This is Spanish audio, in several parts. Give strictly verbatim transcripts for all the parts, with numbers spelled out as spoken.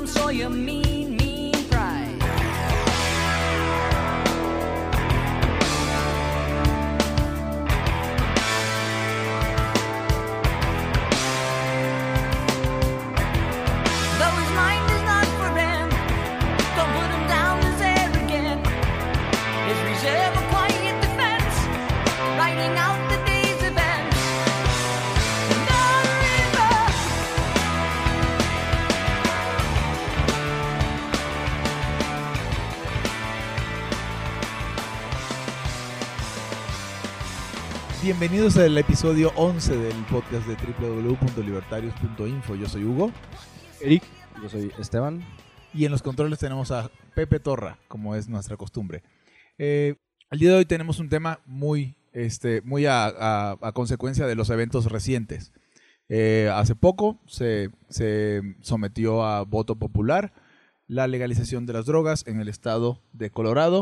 soy a mean, mean pride. Though his mind is not for him, don't put him down as arrogant. His reserve a quiet defense, writing out the day's events. The river. Bienvenidos al episodio once del podcast de doble u doble u doble u punto libertarios punto info. Yo soy Hugo. Eric, yo soy Esteban. Y en los controles tenemos a Pepe Torra, como es nuestra costumbre. Eh, el día de hoy tenemos un tema muy, este, muy a, a, a consecuencia de los eventos recientes. Eh, hace poco se, se sometió a voto popular la legalización de las drogas en el estado de Colorado.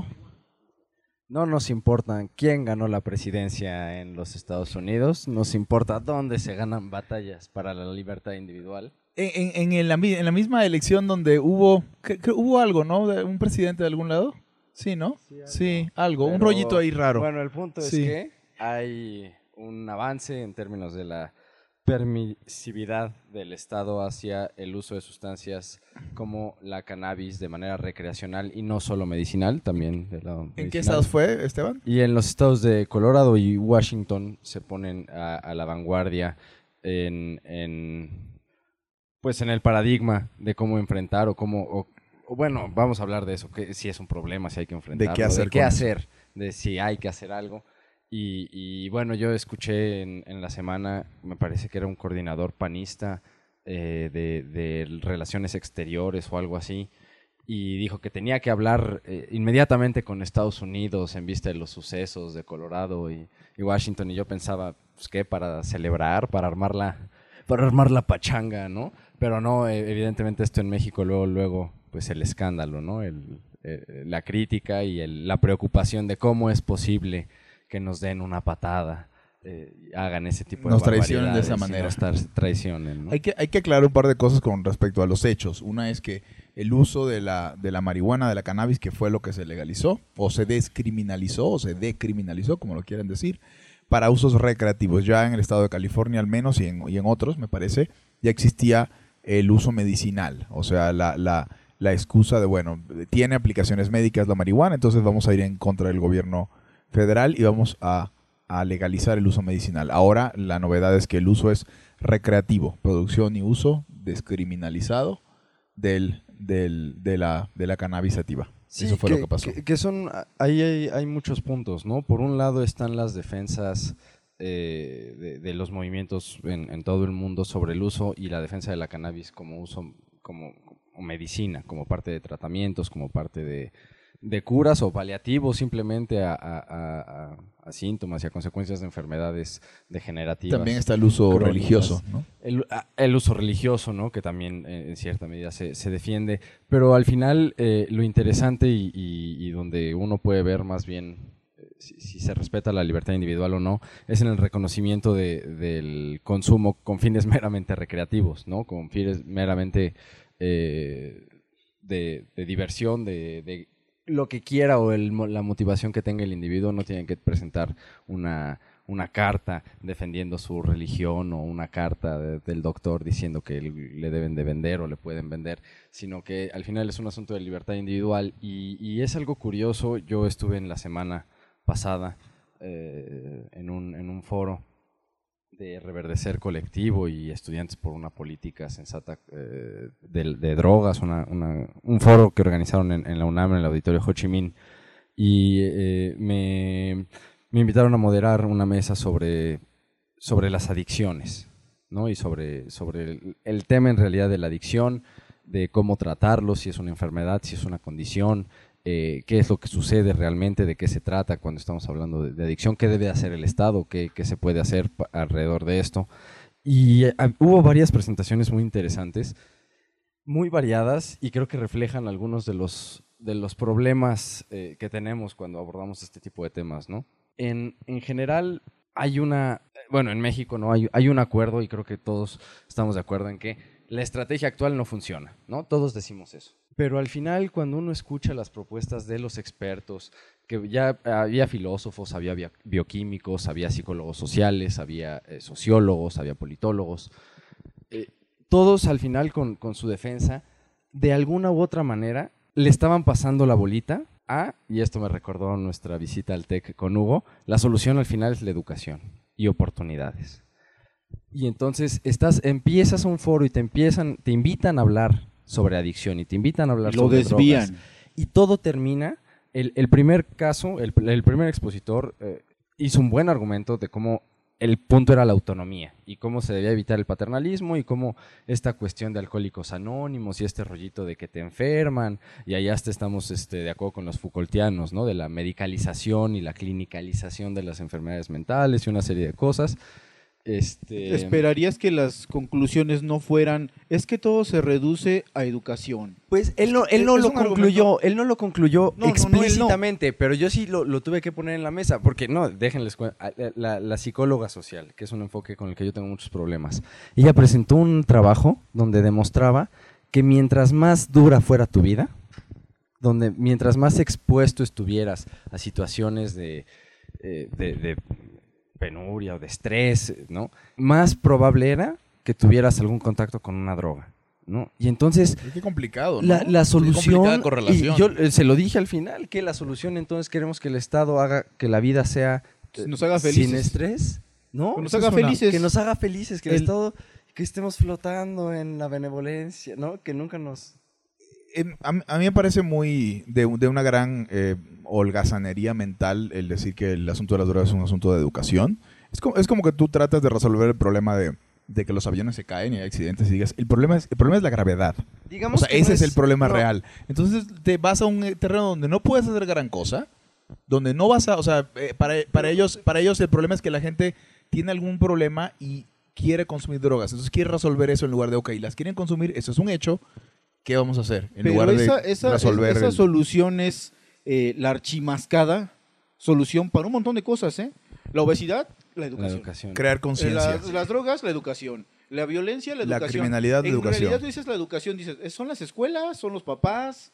No nos importa quién ganó la presidencia en los Estados Unidos, nos importa dónde se ganan batallas para la libertad individual. En, en, en, la, en la misma elección donde hubo, que, que hubo algo, ¿no? De un presidente de algún lado. Sí, ¿no? Sí, algo. Sí, algo Pero, un rollito ahí raro. Bueno, el punto sí. es que hay un avance en términos de la permisividad del Estado hacia el uso de sustancias como la cannabis de manera recreacional y no solo medicinal, también de la ¿En medicinal. qué estados fue, Esteban? Y en los estados de Colorado y Washington se ponen a, a la vanguardia en, en, pues en el paradigma de cómo enfrentar o cómo, o, o bueno, vamos a hablar de eso, que si es un problema, si hay que enfrentarlo, de qué hacer, de, qué hacer, de si hay que hacer algo. Y, y bueno, yo escuché en, en la semana, me parece que era un coordinador panista eh, de, de relaciones exteriores o algo así, y dijo que tenía que hablar eh, inmediatamente con Estados Unidos en vista de los sucesos de Colorado y, y Washington, y yo pensaba, pues qué, para celebrar, para armar la, para armar la pachanga, ¿no? Pero no, eh, evidentemente esto en México luego, luego, pues el escándalo, ¿no? El, eh, la crítica y el, la preocupación de cómo es posible que nos den una patada, eh, hagan ese tipo nos de traicionen de esa manera. Nos tra- traicionen, ¿no? Hay que, hay que aclarar un par de cosas con respecto a los hechos. Una es que el uso de la, de la marihuana, de la cannabis, que fue lo que se legalizó, o se descriminalizó, o se decriminalizó, como lo quieran decir, para usos recreativos. Ya en el estado de California al menos, y en, y en otros, me parece, ya existía el uso medicinal. O sea, la, la, la excusa de, bueno, tiene aplicaciones médicas la marihuana, entonces vamos a ir en contra del gobierno federal y vamos a, a legalizar el uso medicinal. Ahora la novedad es que el uso es recreativo, producción y uso descriminalizado del, del, de, la, de la cannabis sativa. Sí, eso fue que, lo que pasó. Que, que son, ahí hay, hay muchos puntos, ¿no? Por un lado están las defensas eh, de, de los movimientos en, en todo el mundo sobre el uso y la defensa de la cannabis como uso, como, como medicina, como parte de tratamientos, como parte de de curas o paliativos simplemente a, a, a, a síntomas y a consecuencias de enfermedades degenerativas. También está el uso crónicas. religioso, ¿no? El, el uso religioso, ¿no? Que también eh, en cierta medida se, se defiende, pero al final eh, lo interesante y, y, y donde uno puede ver más bien eh, si, si se respeta la libertad individual o no, es en el reconocimiento de, del consumo con fines meramente recreativos, ¿no? Con fines meramente eh, de, de diversión, de, de lo que quiera o el, la motivación que tenga el individuo. No tienen que presentar una, una carta defendiendo su religión o una carta de, del doctor diciendo que le deben de vender o le pueden vender, sino que al final es un asunto de libertad individual y, y es algo curioso. Yo estuve en la semana pasada eh, en, un, en un foro de Reverdecer Colectivo y Estudiantes por una Política Sensata eh, de, de Drogas, una, una, un foro que organizaron en, en la UNAM, en el Auditorio Ho Chi Minh, y eh, me, me invitaron a moderar una mesa sobre, sobre las adicciones, ¿no? Y sobre, sobre el, el tema en realidad de la adicción, de cómo tratarlo, si es una enfermedad, si es una condición, eh, qué es lo que sucede realmente, de qué se trata cuando estamos hablando de, de adicción, qué debe hacer el Estado, qué, qué se puede hacer alrededor de esto. Y eh, hubo varias presentaciones muy interesantes, muy variadas, y creo que reflejan algunos de los, de los problemas eh, que tenemos cuando abordamos este tipo de temas, ¿no? En, en general hay una, bueno, en México no hay, hay un acuerdo, y creo que todos estamos de acuerdo en que la estrategia actual no funciona, ¿no? Todos decimos eso. Pero al final, cuando uno escucha las propuestas de los expertos, que ya había filósofos, había bio- bioquímicos, había psicólogos sociales, había eh, sociólogos, había politólogos, eh, todos al final con, con su defensa, de alguna u otra manera, le estaban pasando la bolita a, y esto me recordó nuestra visita al TEC con Hugo, la solución al final es la educación y oportunidades. Y entonces estás, empiezas un foro y te empiezan, te invitan a hablar sobre adicción y te invitan a hablar Lo sobre desvían. drogas. Y todo termina, el, el primer caso, el, el primer expositor eh, hizo un buen argumento de cómo el punto era la autonomía y cómo se debía evitar el paternalismo y cómo esta cuestión de alcohólicos anónimos y este rollito de que te enferman, y allá hasta estamos este, de acuerdo con los Foucaultianos, ¿no? De la medicalización y la clinicalización de las enfermedades mentales y una serie de cosas. Este... Esperarías que las conclusiones no fueran, es que todo se reduce a educación. Pues él no, él no Es lo un concluyó, él no lo concluyó No, no, no, él no. explícitamente, pero yo sí lo, lo tuve que poner en la mesa, porque no, déjenles cu- la, la psicóloga social, que es un enfoque con el que yo tengo muchos problemas, ella presentó un trabajo donde demostraba que mientras más dura fuera tu vida, donde mientras más expuesto estuvieras a situaciones de, eh, de, de penuria o de estrés, ¿no? Más probable era que tuvieras algún contacto con una droga, ¿no? Y entonces Qué complicado, ¿no? la, la Qué solución, complicada correlación. y yo eh, se lo dije al final, que la solución entonces queremos que el Estado haga que la vida sea eh, Nos haga felices. sin estrés, ¿no? Que nos Esa haga es una- felices. Que nos haga felices, que el, El- Estado, que estemos flotando en la benevolencia, ¿no? Que nunca nos... Em, a, mí- a mí me parece muy de, un- de una gran eh, holgazanería mental el decir que el asunto de las drogas es un asunto de educación. Es como, es como que tú tratas de resolver el problema de, de que los aviones se caen y hay accidentes y digas, el problema es, el problema es la gravedad. Digamos O sea, que ese no es el problema no, real. Entonces te vas a un eh, terreno donde no puedes hacer gran cosa, donde no vas a, o sea, eh, para, para ellos, para ellos el problema es que la gente tiene algún problema y quiere consumir drogas. Entonces quiere resolver eso en lugar de, ok, las quieren consumir, eso es un hecho, ¿qué vamos a hacer? En Pero lugar esa, de esa, resolver esa el- solución es eh, la archimascada solución para un montón de cosas, ¿eh? La obesidad, la La educación. educación. crear Eh, conciencia. Las, las drogas, la educación. La violencia, la La educación. criminalidad, la en educación. realidad tú dices la educación, dices, ¿eh, son las escuelas, son los papás,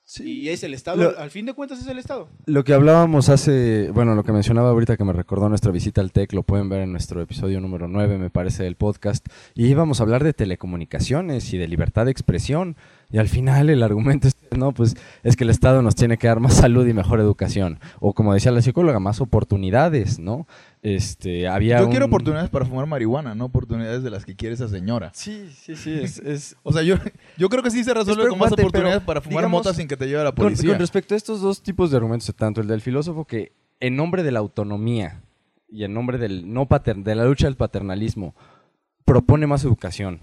y es el Estado. Lo- Al fin de cuentas es el Estado. Lo que hablábamos hace, bueno, lo que mencionaba ahorita que me recordó nuestra visita al TEC, lo pueden ver en nuestro episodio número nueve, me parece, del podcast, y íbamos a hablar de telecomunicaciones y de libertad de expresión, y al final el argumento es, no, pues es que el Estado nos tiene que dar más salud y mejor educación, o como decía la psicóloga, más oportunidades, ¿no? Este, había Yo quiero un- oportunidades para fumar marihuana, no oportunidades de las que quiere esa señora. Sí, sí, sí, es... es- O sea, yo, yo creo que sí se resuelve Es con más preocupante, oportunidades pero, para fumar digamos, mota sin que te lleve la Con, policía. con respecto a estos dos tipos de argumentos, tanto el del filósofo que en nombre de la autonomía y en nombre del no pater- de la lucha del paternalismo propone más educación,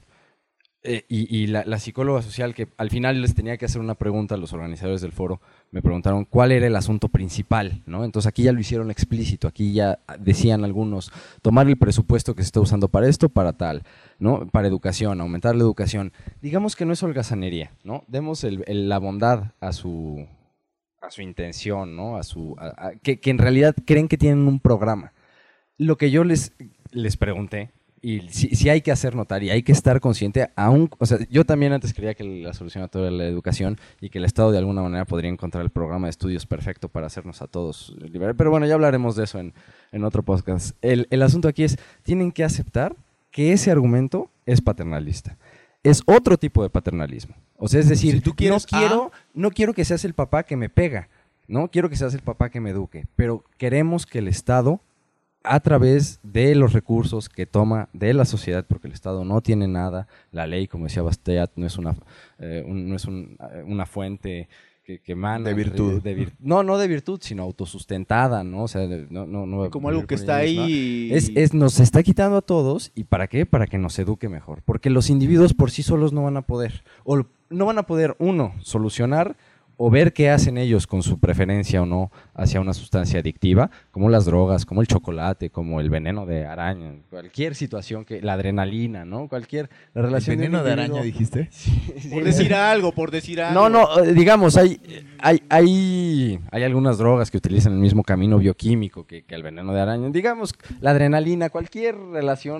eh, y, y la, la psicóloga social que al final les tenía que hacer una pregunta a los organizadores del foro, me preguntaron cuál era el asunto principal, ¿no? Entonces aquí ya lo hicieron explícito, aquí ya decían algunos, tomar el presupuesto que se está usando para esto, para tal, ¿no? Para educación, aumentar la educación. Digamos que no es holgazanería, ¿no? Demos el- el- la bondad a su, a su intención, ¿no? A su, a- a- que, que en realidad creen que tienen un programa. Lo que yo les, les pregunté, y si, si hay que hacer notar y hay que estar consciente, aún, o sea, yo también antes creía que la solución a todo era la educación y que el Estado de alguna manera podría encontrar el programa de estudios perfecto para hacernos a todos liberar, pero bueno, ya hablaremos de eso en, en otro podcast. El, el asunto aquí es, tienen que aceptar que ese argumento es paternalista. Es otro tipo de paternalismo. O sea, es decir, Si tú quieres no, quiero, no quiero que seas el papá que me pega, no quiero que seas el papá que me eduque, pero queremos que el Estado, a través de los recursos que toma de la sociedad, porque el Estado no tiene nada, la ley, como decía Bastiat, no es una, eh, un- no es un, eh, una fuente que, que emana De virtud. de vir- no, no de virtud, sino autosustentada, ¿no? O sea, de- no, no, no Como vivir algo que por está ella misma. ahí. Es, es, nos está quitando a todos, ¿y para qué? Para que nos eduque mejor. Porque los individuos por sí solos no van a poder. O no van a poder, uno, solucionar o ver qué hacen ellos con su preferencia o no hacia una sustancia adictiva, como las drogas, como el chocolate, como el veneno de araña, cualquier situación, que la adrenalina, ¿no? Cualquier la ¿El relación de un veneno de individuo- araña dijiste? Por decir algo, por decir algo. No, no, eh, digamos, hay, hay, hay, hay algunas drogas que utilizan el mismo camino bioquímico que, que el veneno de araña. Digamos, la adrenalina, cualquier relación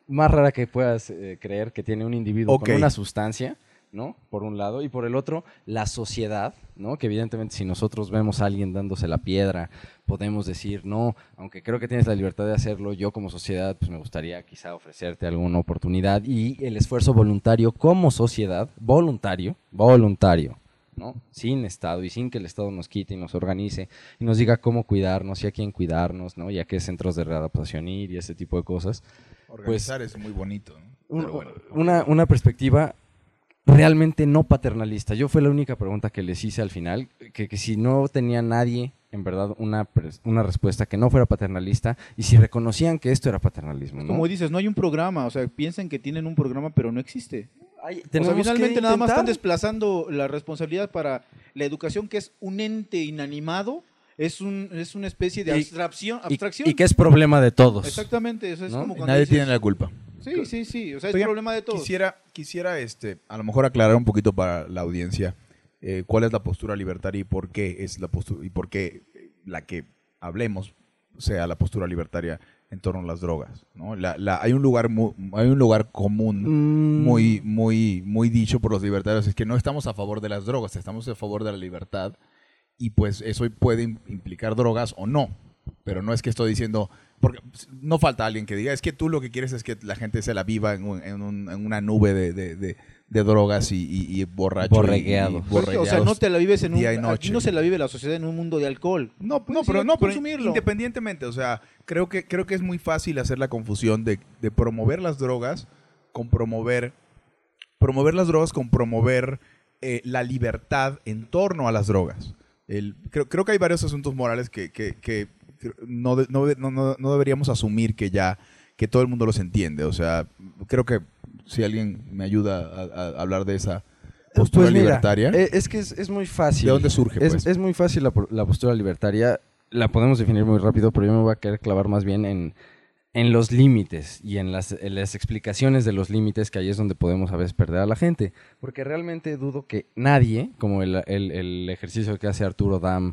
más rara que puedas eh, creer que tiene un individuo Ok. con una sustancia, ¿no? Por un lado, y por el otro, la sociedad, ¿no? Que evidentemente si nosotros vemos a alguien dándose la piedra, podemos decir, no, aunque creo que tienes la libertad de hacerlo, yo como sociedad, pues me gustaría quizá ofrecerte alguna oportunidad, y el esfuerzo voluntario como sociedad, voluntario, voluntario, ¿no? Sin Estado y sin que el Estado nos quite y nos organice y nos diga cómo cuidarnos y a quién cuidarnos, ¿no? Y a qué centros de readaptación ir y ese tipo de cosas. Organizar es muy bonito, ¿no? Un- Pero bueno. una, una perspectiva realmente no paternalista. Yo fue la única pregunta que les hice al final, que, que si no tenía nadie, en verdad, una, pres- una respuesta que no fuera paternalista y si reconocían que esto era paternalismo, ¿no? Como dices, no hay un programa, o sea, piensan que tienen un programa, pero no existe. Ay, O sea, tenemos finalmente que nada más están intentar. desplazando la responsabilidad para la educación, que es un ente inanimado, es, un, es una especie de Y- abstracción. Y- abstracción. Y, que es problema de todos. Exactamente, eso es ¿No? como Y cuando nadie dices- tiene la culpa. Sí, sí, sí, o sea, es Oigan, problema de todos. Quisiera, quisiera este, a lo mejor aclarar un poquito para la audiencia eh, cuál es la postura libertaria y por qué es la postura y por qué eh, la que hablemos sea la postura libertaria en torno a las drogas, ¿no? La, la, hay un lugar mu- hay un lugar común Mm. muy muy muy dicho por los libertarios, es que no estamos a favor de las drogas, estamos a favor de la libertad y pues eso puede im- implicar drogas o no, pero no es que estoy diciendo, porque no falta alguien que diga, es que tú lo que quieres es que la gente se la viva en, un- en, un- en una nube de, de- de- de drogas y, y, y borracho y- Borregueado. y Pues, o sea, borregueados. no te la vives en un... día y Aquí noche. no se la vive la sociedad en un mundo de alcohol. No, no, Puedes pero ir a no, pero consumirlo. independientemente, o sea, creo que creo que es muy fácil hacer la confusión de, de promover las drogas con promover promover las drogas con promover eh, la libertad en torno a las drogas. El, creo, creo que hay varios asuntos morales que, que, que no, de- no, de- no, no- no deberíamos asumir que ya que todo el mundo los entiende. O sea, creo que si alguien me ayuda a, a hablar de esa postura Pues mira, libertaria, eh, es que es, es muy fácil. ¿de dónde surge? Es, Pues? es muy fácil la, po- la postura libertaria. La podemos definir muy rápido, pero yo me voy a querer clavar más bien en, en los límites y en las, en las explicaciones de los límites, que ahí es donde podemos a veces perder a la gente. Porque realmente dudo que nadie, como el, el- el ejercicio que hace Arturo Dam,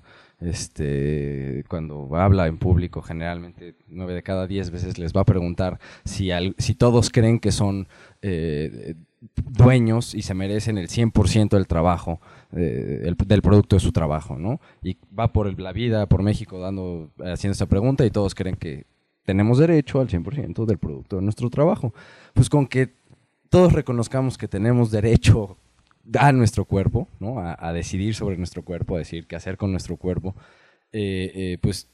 este, cuando habla en público, generalmente nueve de cada diez veces les va a preguntar si, al- si todos creen que son eh, dueños y se merecen el cien por ciento del trabajo, eh, el- del producto de su trabajo, ¿no? Y va por el- la vida, por México, dando, haciendo esa pregunta y todos creen que tenemos derecho al cien por ciento del producto de nuestro trabajo. Pues con que todos reconozcamos que tenemos derecho a nuestro cuerpo, ¿no? A, a decidir sobre nuestro cuerpo, a decidir qué hacer con nuestro cuerpo, eh, eh, pues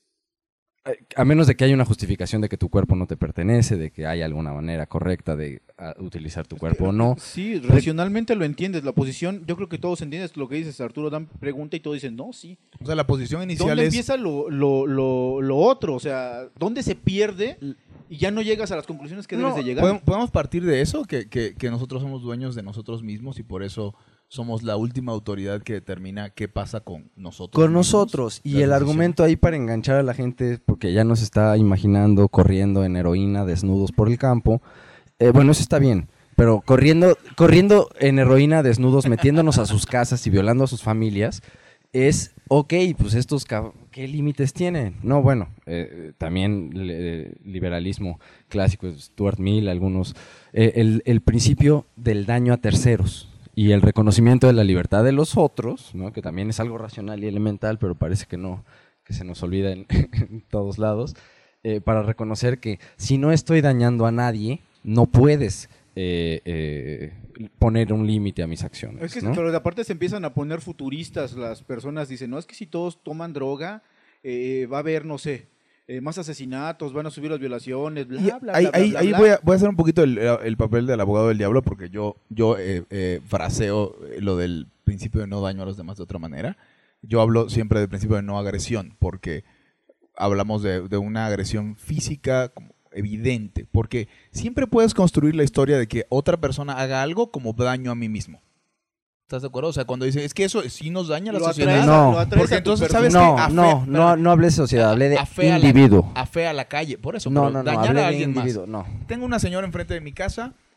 eh, a menos de que haya una justificación de que tu cuerpo no te pertenece, de que haya alguna manera correcta de ah, utilizar tu cuerpo o no. Sí, racionalmente lo entiendes, la posición, yo creo que todos entienden lo que dices, Arturo Dan pregunta y todos dicen, no, sí. O sea, la posición inicial ¿Dónde es... empieza lo, lo, lo, lo otro? O sea, ¿dónde se pierde y ya no llegas a las conclusiones que No, debes de llegar? ¿Podemos, podemos partir de eso, que, que- que nosotros somos dueños de nosotros mismos y por eso somos la última autoridad que determina qué pasa con nosotros. Con mismos? nosotros. Y Las el decisiones. argumento ahí para enganchar a la gente, porque ya nos está imaginando corriendo en heroína, desnudos por el campo. Eh, bueno, eso está bien. Pero corriendo, corriendo en heroína, desnudos, metiéndonos a sus casas y violando a sus familias, es, ok, pues estos, cab- ¿qué límites tienen? No, bueno, eh, también le- liberalismo clásico, Stuart Mill, algunos, eh, el, el principio del daño a terceros y el reconocimiento de la libertad de los otros, ¿no? Que también es algo racional y elemental, pero parece que no, que se nos olvida en, en todos lados, eh, para reconocer que si no estoy dañando a nadie, no puedes eh, eh, poner un límite a mis acciones. Es que, ¿no? pero de aparte se empiezan a poner futuristas las personas, dicen, no, es que si todos toman droga, eh, va a haber, no sé, eh, más asesinatos, van a subir las violaciones, bla, Y bla, bla, ahí bla, ahí- bla, ahí bla. voy, a, voy a hacer un poquito el, el papel del abogado del diablo porque yo, yo eh, eh, fraseo eh, lo del principio de no daño a los demás de otra manera. Yo hablo siempre del principio de no agresión porque hablamos de, de una agresión física como evidente, porque siempre puedes construir la historia de que otra persona haga algo como daño a mí mismo. ¿Estás de acuerdo? O sea, cuando dicen, es que eso sí nos daña a la Lo sociedad. atraes, No, lo atraes porque a tu entonces, persona. ¿sabes No, qué? A no, fe- no, no hablé de sociedad, hablé de afea la- individuo. Afea la calle, por eso. No, pero no, no, dañar hablé a de alguien más. individuo, no. Tengo una señora enfrente de mi casa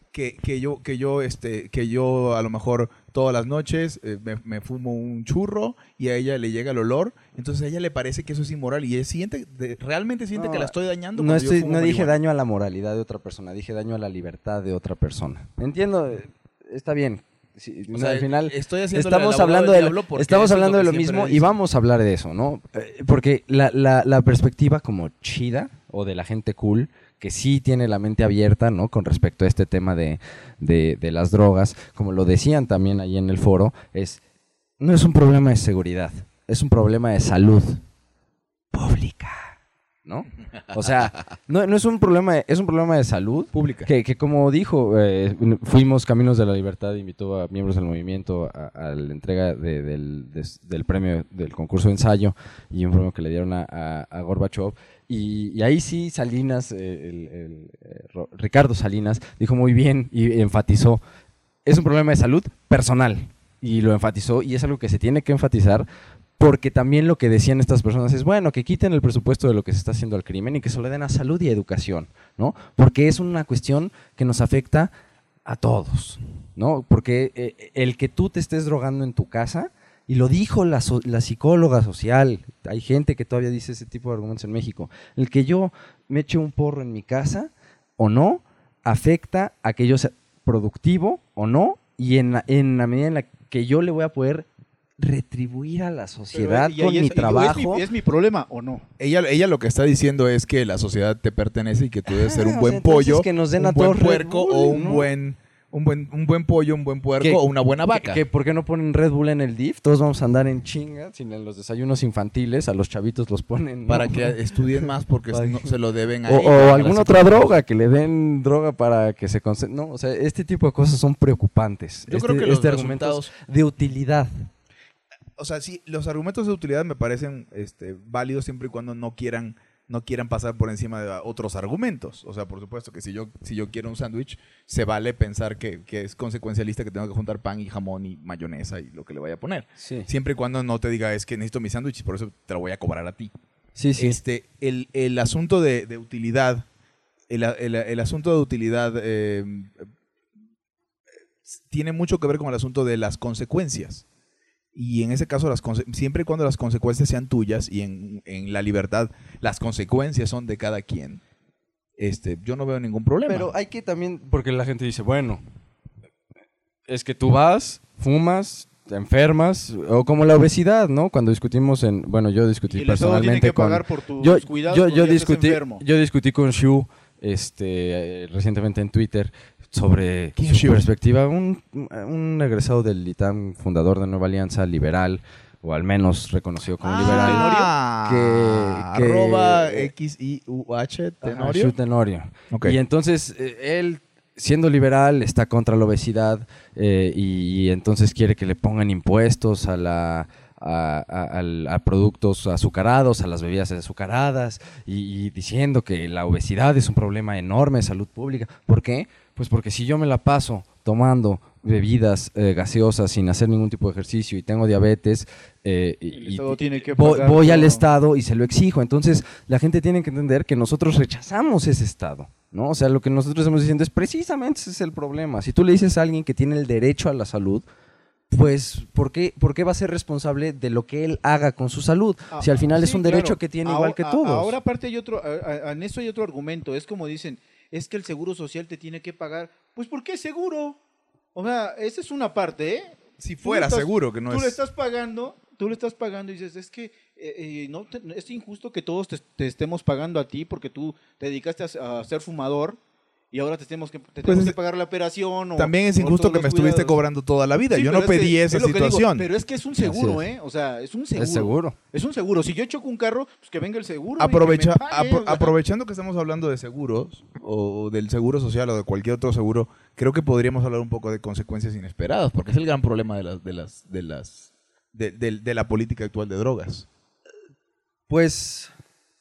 que, que yo, que yo, este, que yo a lo mejor todas las noches eh, me, me fumo un churro y a ella le llega el olor, entonces a ella le parece que eso es inmoral y ella siente, de, realmente siente No, que la estoy dañando. No, cuando yo estoy, fumo no dije marihuana. daño a la moralidad de otra persona, dije daño a la libertad de otra persona. Entiendo, eh, está bien. Sí, O no, sea, al final estoy haciéndole estamos al abogado hablando del de, diablo porque estamos eso es hablando lo de que lo siempre mismo y dicen. vamos a hablar de eso, ¿no? Eh, Porque la, la, la perspectiva como chida o de la gente cool que sí tiene la mente abierta, ¿no? Con respecto a este tema de, de, de las drogas, como lo decían también ahí en el foro, es no es un problema de seguridad, es un problema de salud pública, ¿no? O sea, no, no es un problema, de- es un problema de salud Pública. que, que como dijo, eh, fuimos Caminos de la Libertad, invitó a miembros del movimiento a, a la entrega de- del, des- del premio del concurso de ensayo y un premio que le dieron a, a, a Gorbachev. Y, y ahí sí Salinas, eh, el, el, eh, Ro- Ricardo Salinas, dijo muy bien y enfatizó, es un problema de salud personal. Y lo enfatizó y es algo que se tiene que enfatizar porque también lo que decían estas personas es, bueno, que quiten el presupuesto de lo que se está haciendo al crimen y que se lo den a salud y a educación, ¿no? Porque es una cuestión que nos afecta a todos, ¿no? Porque eh, el que tú te estés drogando en tu casa, y lo dijo la, so- la psicóloga social, hay gente que todavía dice ese tipo de argumentos en México, el que yo me eche un porro en mi casa o no, afecta a que yo sea productivo o no, y en la, en la medida en la que yo le voy a poder retribuir a la sociedad Pero, y ahí con es- mi y- trabajo. ¿Es mi, es mi problema o no? Ella, ella lo que está diciendo es que la sociedad te pertenece y que tú debes ser Ah, un o buen sea, entonces pollo, que nos den un a buen todos Red puerco Bull, o un ¿no? buen, un buen, un buen pollo, un buen puerco Que- o una buena vaca. Que, que ¿por qué no ponen Red Bull en el D I F? Todos vamos a andar en chinga, sin en los desayunos infantiles, a los chavitos los ponen, ¿no? Para que estudien más porque Para no, que- se lo deben a O, ella, o a la alguna otra psicóloga. droga, que le den droga para que se concentren. No, o sea, este tipo de cosas son preocupantes. Yo este, creo que los este argumento es resultados- de utilidad. O sea, sí, los argumentos de utilidad me parecen este, válidos siempre y cuando no quieran, no quieran pasar por encima de otros argumentos. O sea, por supuesto que si yo, si yo quiero un sándwich, se vale pensar que, que es consecuencialista que tengo que juntar pan y jamón y mayonesa y lo que le vaya a poner. Sí, Siempre y cuando no te diga es que necesito mi sándwich y por eso te lo voy a cobrar a ti. sí. sí. Este, el, el asunto de, de utilidad, el, el- el asunto de utilidad eh, tiene mucho que ver con el asunto de las consecuencias. Y en ese caso, las conse- siempre y cuando las consecuencias sean tuyas y en, en la libertad las consecuencias son de cada quien, este, yo no veo ningún problema. Pero hay que también, porque la gente dice, bueno, es que tú vas, fumas, te enfermas, o como la obesidad, ¿no? Cuando discutimos en, bueno, yo discutí Y el Estado personalmente tiene que con... pagar por tus yo, cuidados yo, cuando yo ya estés discutí, enfermo. yo discutí con Shu este, eh, recientemente en Twitter sobre ¿Quién es su Shu? perspectiva. Un, un egresado del I T A M, fundador de Nueva Alianza Liberal, o al menos reconocido como liberal. Ah, Que- que- arroba X I U H Ajá, Tenorio. Shu Tenorio. Ok. Y entonces eh, él, siendo liberal, está contra la obesidad eh, y, y entonces quiere que le pongan impuestos a la... A, a- al- a productos azucarados, a las bebidas azucaradas y, y diciendo que la obesidad es un problema enorme de salud pública. ¿Por qué? Pues porque si yo me la paso tomando bebidas eh, gaseosas sin hacer ningún tipo de ejercicio y tengo diabetes, eh, y- El Estado tiene que voy, pagar voy al todo. Estado y se lo exijo. Entonces la gente tiene que entender que nosotros rechazamos ese Estado, ¿no? O sea, lo que nosotros estamos diciendo es precisamente ese es el problema. Si tú le dices a alguien que tiene el derecho a la salud, pues ¿por qué, por qué va a ser responsable de lo que él haga con su salud? Ah, Si al final es sí, un derecho claro. que tiene Ahora- igual que a- todos. Ahora aparte hay otro, a- a- en eso hay otro argumento, es como dicen, es que el seguro social te tiene que pagar. Pues ¿por qué seguro? O sea, esa es una parte, ¿eh? Si Tú fuera le estás- seguro que no tú es... le estás pagando, tú le estás pagando y dices, es que eh, eh, no te- es injusto que todos te, te estemos pagando a ti porque tú te dedicaste a, a ser fumador y ahora te tenemos que, te Pues tenemos es- que pagar la operación. O, También es o injusto todos que me los estuviste cuidados. cobrando toda la vida. Sí, Yo pero no es que- pedí esa es lo que digo, situación. pero es que es un seguro, Así es. ¿eh? O sea, es un seguro. Es seguro. Es un seguro. Si yo choco un carro, pues que venga el seguro. Aprovecha- y que me pague, apro- o sea. aprovechando que estamos hablando de seguros o del seguro social o de cualquier otro seguro, creo que podríamos hablar un poco de consecuencias inesperadas, porque es el gran problema de las de las de las de, de- de la política actual de drogas. Pues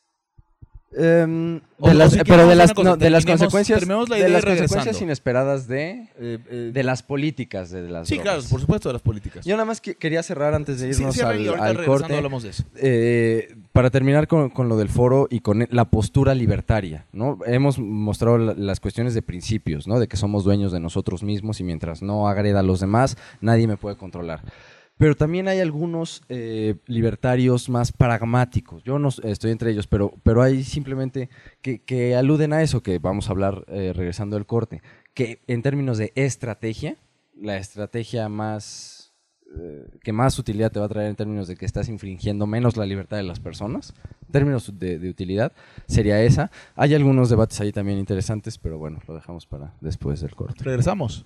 em, O- de o las, si pero quieres de hacer las, una cosa, no, de las terminemos- consecuencias terminemos la de idea las y regresando. consecuencias inesperadas de Eh, de las políticas de las sí, drogas. claro, por supuesto de las políticas. Yo nada más que- quería cerrar antes de Sí, irnos cierra y al, ahorita al regresando corte. hablamos de eso. Eh, para terminar con, con lo del foro y con la postura libertaria, ¿no? Hemos mostrado la, las cuestiones de principios, ¿no? De que somos dueños de nosotros mismos y mientras no agreda a los demás, nadie me puede controlar. Pero también hay algunos eh, libertarios más pragmáticos. Yo no estoy entre ellos, pero, pero hay simplemente que, que aluden a eso que vamos a hablar eh, regresando del corte, que en términos de estrategia, la estrategia más eh, que más utilidad te va a traer en términos de que estás infringiendo menos la libertad de las personas, en términos de, de utilidad, sería esa. Hay algunos debates ahí también interesantes, pero bueno, lo dejamos para después del corte. Regresamos.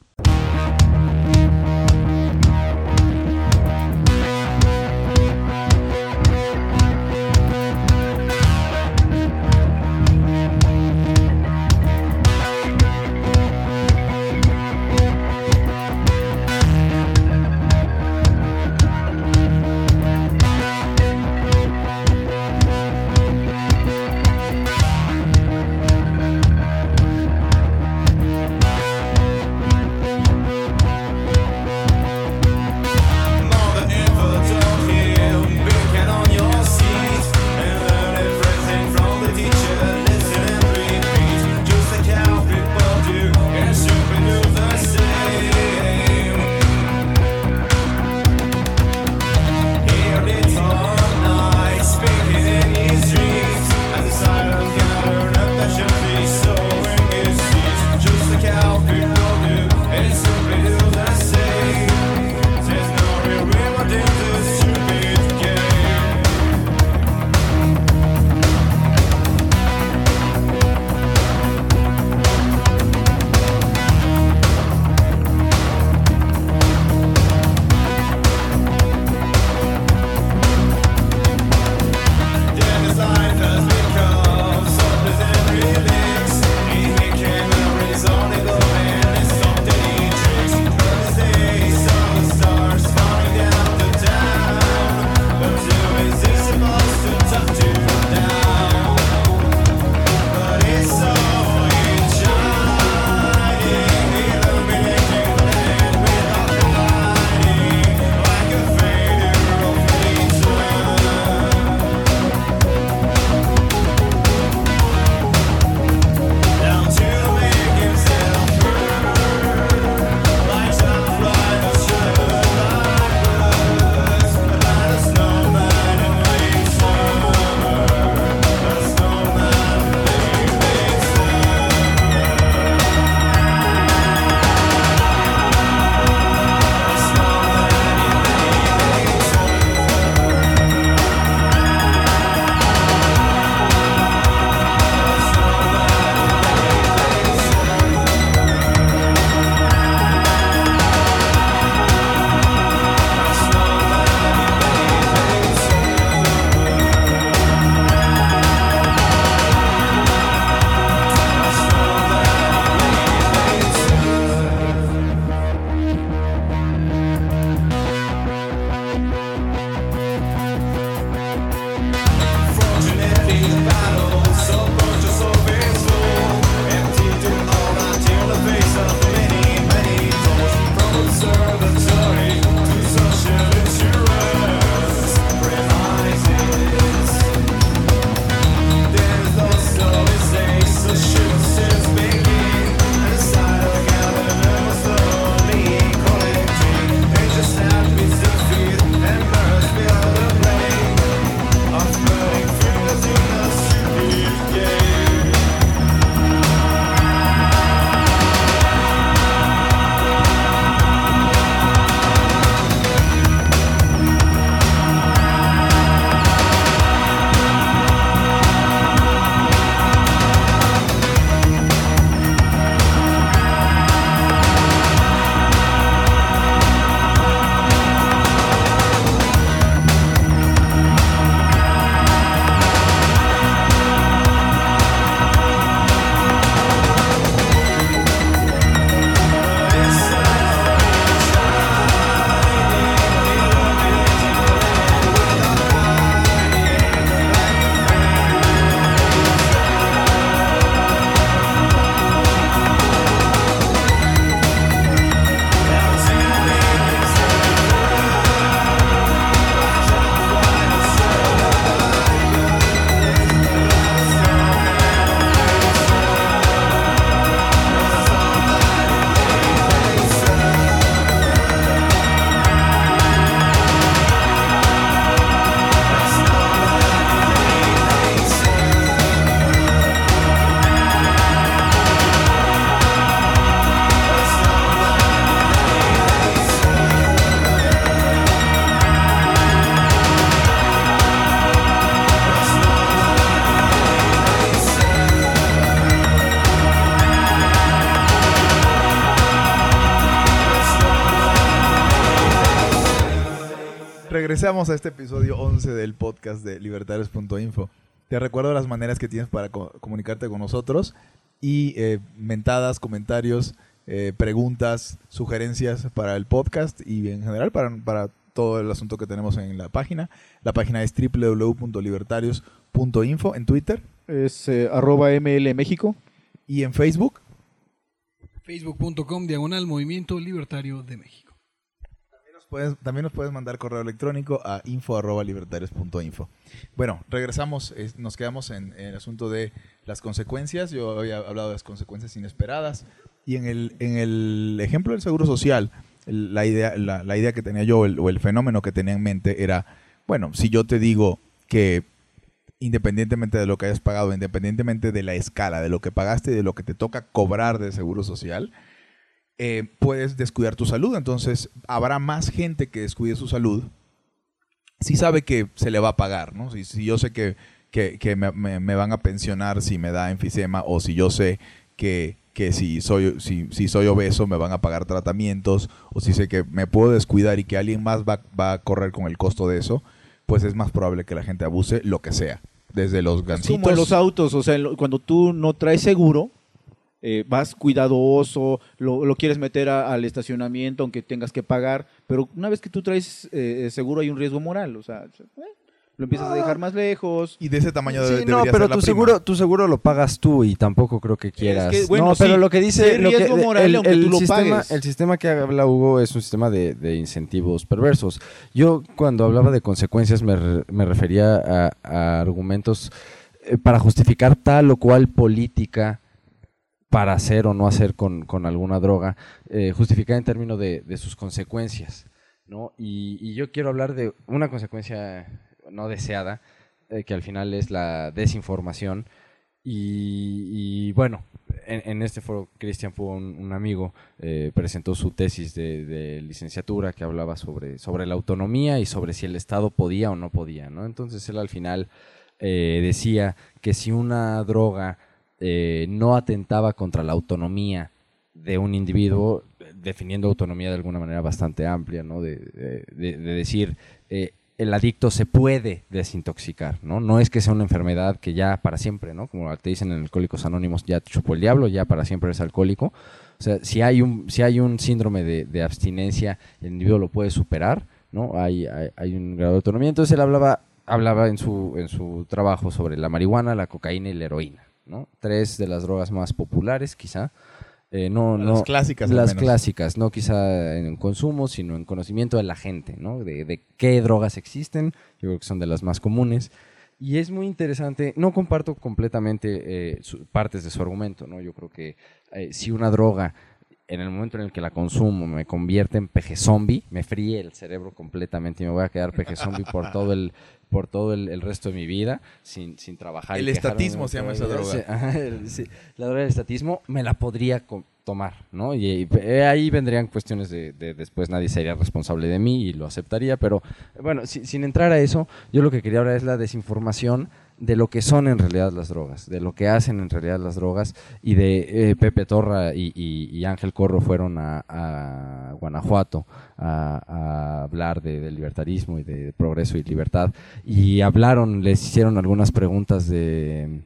regresamos a este episodio once del podcast de libertarios punto info. Te recuerdo las maneras que tienes para co- comunicarte con nosotros y eh, mentadas, comentarios, eh, preguntas, sugerencias para el podcast y en general para, para todo el asunto que tenemos en la página. La página es doble u doble u doble u punto libertarios punto info en Twitter. Es eh, arroba M L México. Y en Facebook. facebook punto com diagonal Movimiento Libertario de México. También nos puedes, también nos puedes mandar correo electrónico a info arroba libertarios punto info. Bueno, regresamos, eh, nos quedamos en, en el asunto de las consecuencias. Yo había hablado de las consecuencias inesperadas. Y en el, en el ejemplo del seguro social, el- la idea, la, la idea que tenía yo, el, o el fenómeno que tenía en mente era, bueno, si yo te digo que independientemente de lo que hayas pagado, independientemente de la escala, de lo que pagaste y de lo que te toca cobrar de seguro social, eh, puedes descuidar tu salud. Entonces, habrá más gente que descuide su salud si sabe que se le va a pagar, ¿no? Si, si yo sé que, que, que me, me- me van a pensionar si me da enfisema, o si yo sé que, que si, soy, si, si soy obeso me van a pagar tratamientos, o si sé que me puedo descuidar y que alguien más va, va a correr con el costo de eso, pues es más probable que la gente abuse lo que sea. Desde los Es gancitos. como en los autos, o sea, en lo- cuando tú no traes seguro, eh, vas cuidadoso, lo, lo quieres meter a- al estacionamiento aunque tengas que pagar, pero una vez que tú traes eh, seguro hay un riesgo moral, o sea, eh, lo empiezas a dejar más lejos. Y de ese tamaño debe- Sí, no, debería pero ser la tu prima. seguro, tu seguro lo pagas tú y tampoco creo que quieras. que, bueno, no, pero sí, lo que sí dice hay lo que- riesgo moral, el, aunque el tú lo sistema, pagues. el sistema que habla Hugo es un sistema de, de incentivos perversos. Yo cuando hablaba de consecuencias me, re- me refería a, a argumentos eh, para justificar tal o cual política para hacer o no hacer con, con alguna droga, eh, justificar en términos de, de sus consecuencias, ¿no? Y, y yo quiero hablar de una consecuencia no deseada, eh, que al final es la desinformación. Y, y, bueno, en, en este foro Cristian fue un, un amigo, eh, presentó su tesis de, de licenciatura que hablaba sobre, sobre la autonomía y sobre si el Estado podía o no podía, ¿no? Entonces él al final eh, decía que si una droga eh, no atentaba contra la autonomía de un individuo, definiendo autonomía de alguna manera bastante amplia, ¿no? De, de- de- de decir, eh, el adicto se puede desintoxicar, ¿no? No es que sea una enfermedad que ya para siempre, ¿no? Como te dicen en Alcohólicos Anónimos, ya te chupó el diablo, ya para siempre eres alcohólico. O sea, si hay un, si hay un síndrome de, de abstinencia, el individuo lo puede superar, ¿no? Hay, hay, hay un grado de autonomía. Entonces él hablaba, hablaba en su, en su trabajo sobre la marihuana, la cocaína y la heroína, ¿no? Tres de las drogas más populares, quizá. Eh, no, Las no, clásicas, al Las menos. clásicas, no quizá en consumo, sino en conocimiento de la gente, ¿no? De, de qué drogas existen, yo creo que son de las más comunes. Y es muy interesante, no comparto completamente eh, su- partes de su argumento, ¿no? Yo creo que eh, si una droga, en el momento en el que la consumo, me convierte en peje zombie, me fríe el cerebro completamente y me voy a quedar peje zombie por todo el por todo el, el resto de mi vida, sin, sin trabajar. El y quejarme estatismo se llama esa toda la vida. droga. Sí, ajá, el- sí, la droga del estatismo me la podría co- tomar, ¿no? Y, y, eh, ahí vendrían cuestiones de, de después nadie sería responsable de mí y lo aceptaría, pero bueno, si- sin entrar a eso, yo lo que quería hablar es la desinformación de lo que son en realidad las drogas, de lo que hacen en realidad las drogas, y de eh, Pepe Torra y, y- y Ángel Corro fueron a, a Guanajuato a, a hablar de, de libertarismo y de progreso y libertad, y hablaron, les hicieron algunas preguntas de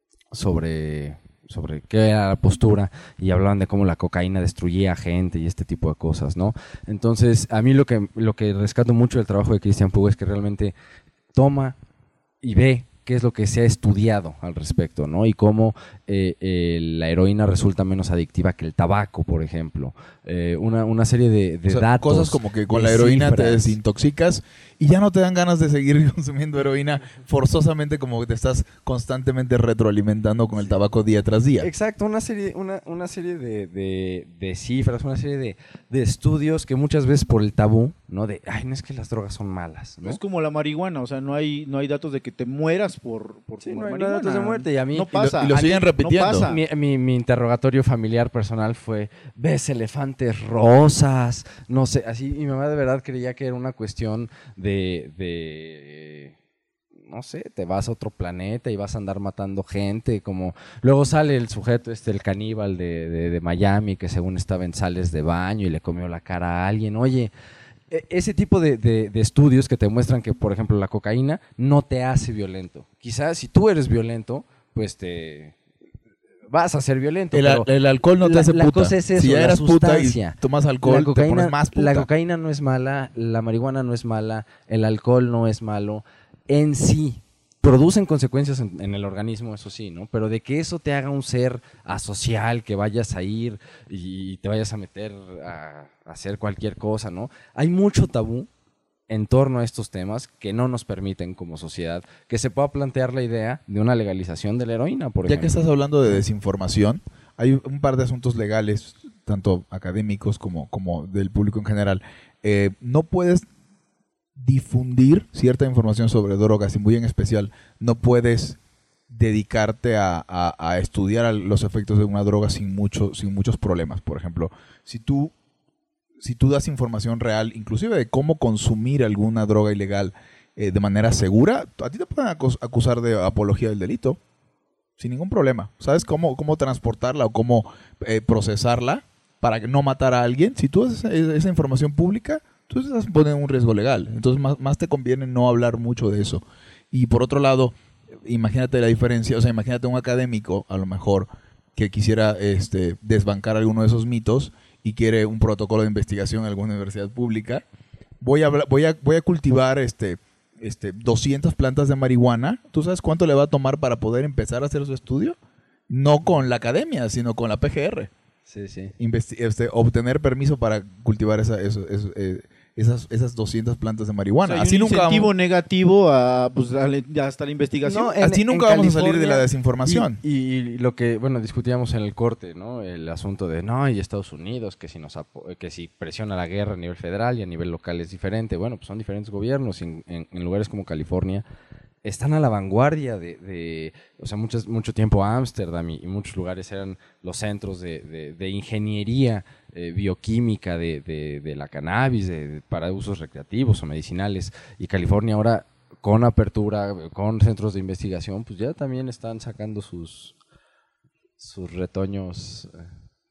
sobre sobre qué era la postura, y hablaban de cómo la cocaína destruía a gente y este tipo de cosas, ¿no? Entonces, a mí lo que, lo que rescato mucho del trabajo de Cristian Puga es que realmente toma y ve qué es lo que se ha estudiado al respecto, ¿no? Y cómo eh, eh, la heroína resulta menos adictiva que el tabaco, por ejemplo. Eh, una, una serie de, de O sea, datos. cosas como que con de la heroína te cifras. desintoxicas y ya no te dan ganas de seguir consumiendo heroína forzosamente, como que te estás constantemente retroalimentando con el tabaco día tras día. Exacto, una serie, una, una serie de, de, de cifras, una serie de, de estudios que muchas veces por el tabú, ¿no? De, ay, no es que las drogas son malas, ¿no? Es como la marihuana, o sea, no hay no hay datos de que te mueras por, por Sí, fumar no hay marihuana. datos de muerte, y a mí- no y lo- pasa. y lo A mí siguen repitiendo. No pasa. Mi, mi, mi interrogatorio familiar personal fue, ¿ves elefantes rosas? No sé, así mi mamá de verdad creía que era una cuestión de, de, no sé, te vas a otro planeta y vas a andar matando gente, como luego sale el sujeto este, el caníbal de, de, de Miami, que según estaba en sales de baño y le comió la cara a alguien. Oye, e- ese tipo de, de- de estudios que te muestran que, por ejemplo, la cocaína no te hace violento. Quizás si tú eres violento, pues te vas a ser violento. El, pero el alcohol no te la, hace la puta. cosa es eso, si ya la eras puta y sustancia. tomas alcohol, la cocaína, te pones más puta. la cocaína no es mala, la marihuana no es mala, el alcohol no es malo. En sí, producen consecuencias en, en el organismo, eso sí, ¿no? Pero de que eso te haga un ser asocial, que vayas a ir y te vayas a meter a, a hacer cualquier cosa, ¿no? Hay mucho tabú en torno a estos temas que no nos permiten como sociedad que se pueda plantear la idea de una legalización de la heroína, por Ya ejemplo. que estás hablando de desinformación, hay un par de asuntos legales, tanto académicos como, como del público en general. Eh, no puedes difundir cierta información sobre drogas y muy en especial no puedes dedicarte a, a- a estudiar los efectos de una droga sin, mucho, sin muchos problemas. Por ejemplo, si tú, si tú das información real, inclusive de cómo consumir alguna droga ilegal eh, de manera segura, a ti te pueden acus- acusar de apología del delito sin ningún problema. ¿Sabes cómo, cómo transportarla o cómo eh, procesarla para que no matar a alguien? Si tú haces esa, esa información pública, tú estás poniendo un riesgo legal. Entonces más, más te conviene no hablar mucho de eso. Y por otro lado, imagínate la diferencia, o sea, imagínate un académico, a lo mejor, que quisiera este, desbancar alguno de esos mitos y quiere un protocolo de investigación en alguna universidad pública. Voy a, hablar- voy a, voy a cultivar este, este, doscientas plantas de marihuana. ¿Tú sabes cuánto le va a tomar para poder empezar a hacer su estudio? No con la academia, sino con la P G R. Sí, sí. Investi- este, obtener permiso para cultivar esa, eso- eso, eh, esas, esas doscientas plantas de O marihuana. sea, hay Así un nunca incentivo vamos, negativo a, pues, a la- hasta la investigación. No, en- así en nunca vamos a salir de California- la desinformación. Y, y lo que, bueno, discutíamos en el corte, ¿no? El asunto de, no, y Estados Unidos, que si nos apo- que si presiona la guerra a nivel federal y a nivel local es diferente. Bueno, pues son diferentes gobiernos. En, en- en lugares como California están a la vanguardia de, de o sea, muchos, mucho tiempo Ámsterdam y, y muchos lugares eran los centros de, de- de ingeniería eh, bioquímica de, de- de la cannabis de- de- para usos recreativos o medicinales. Y California ahora, con apertura, con centros de investigación, pues ya también están sacando sus, sus retoños eh,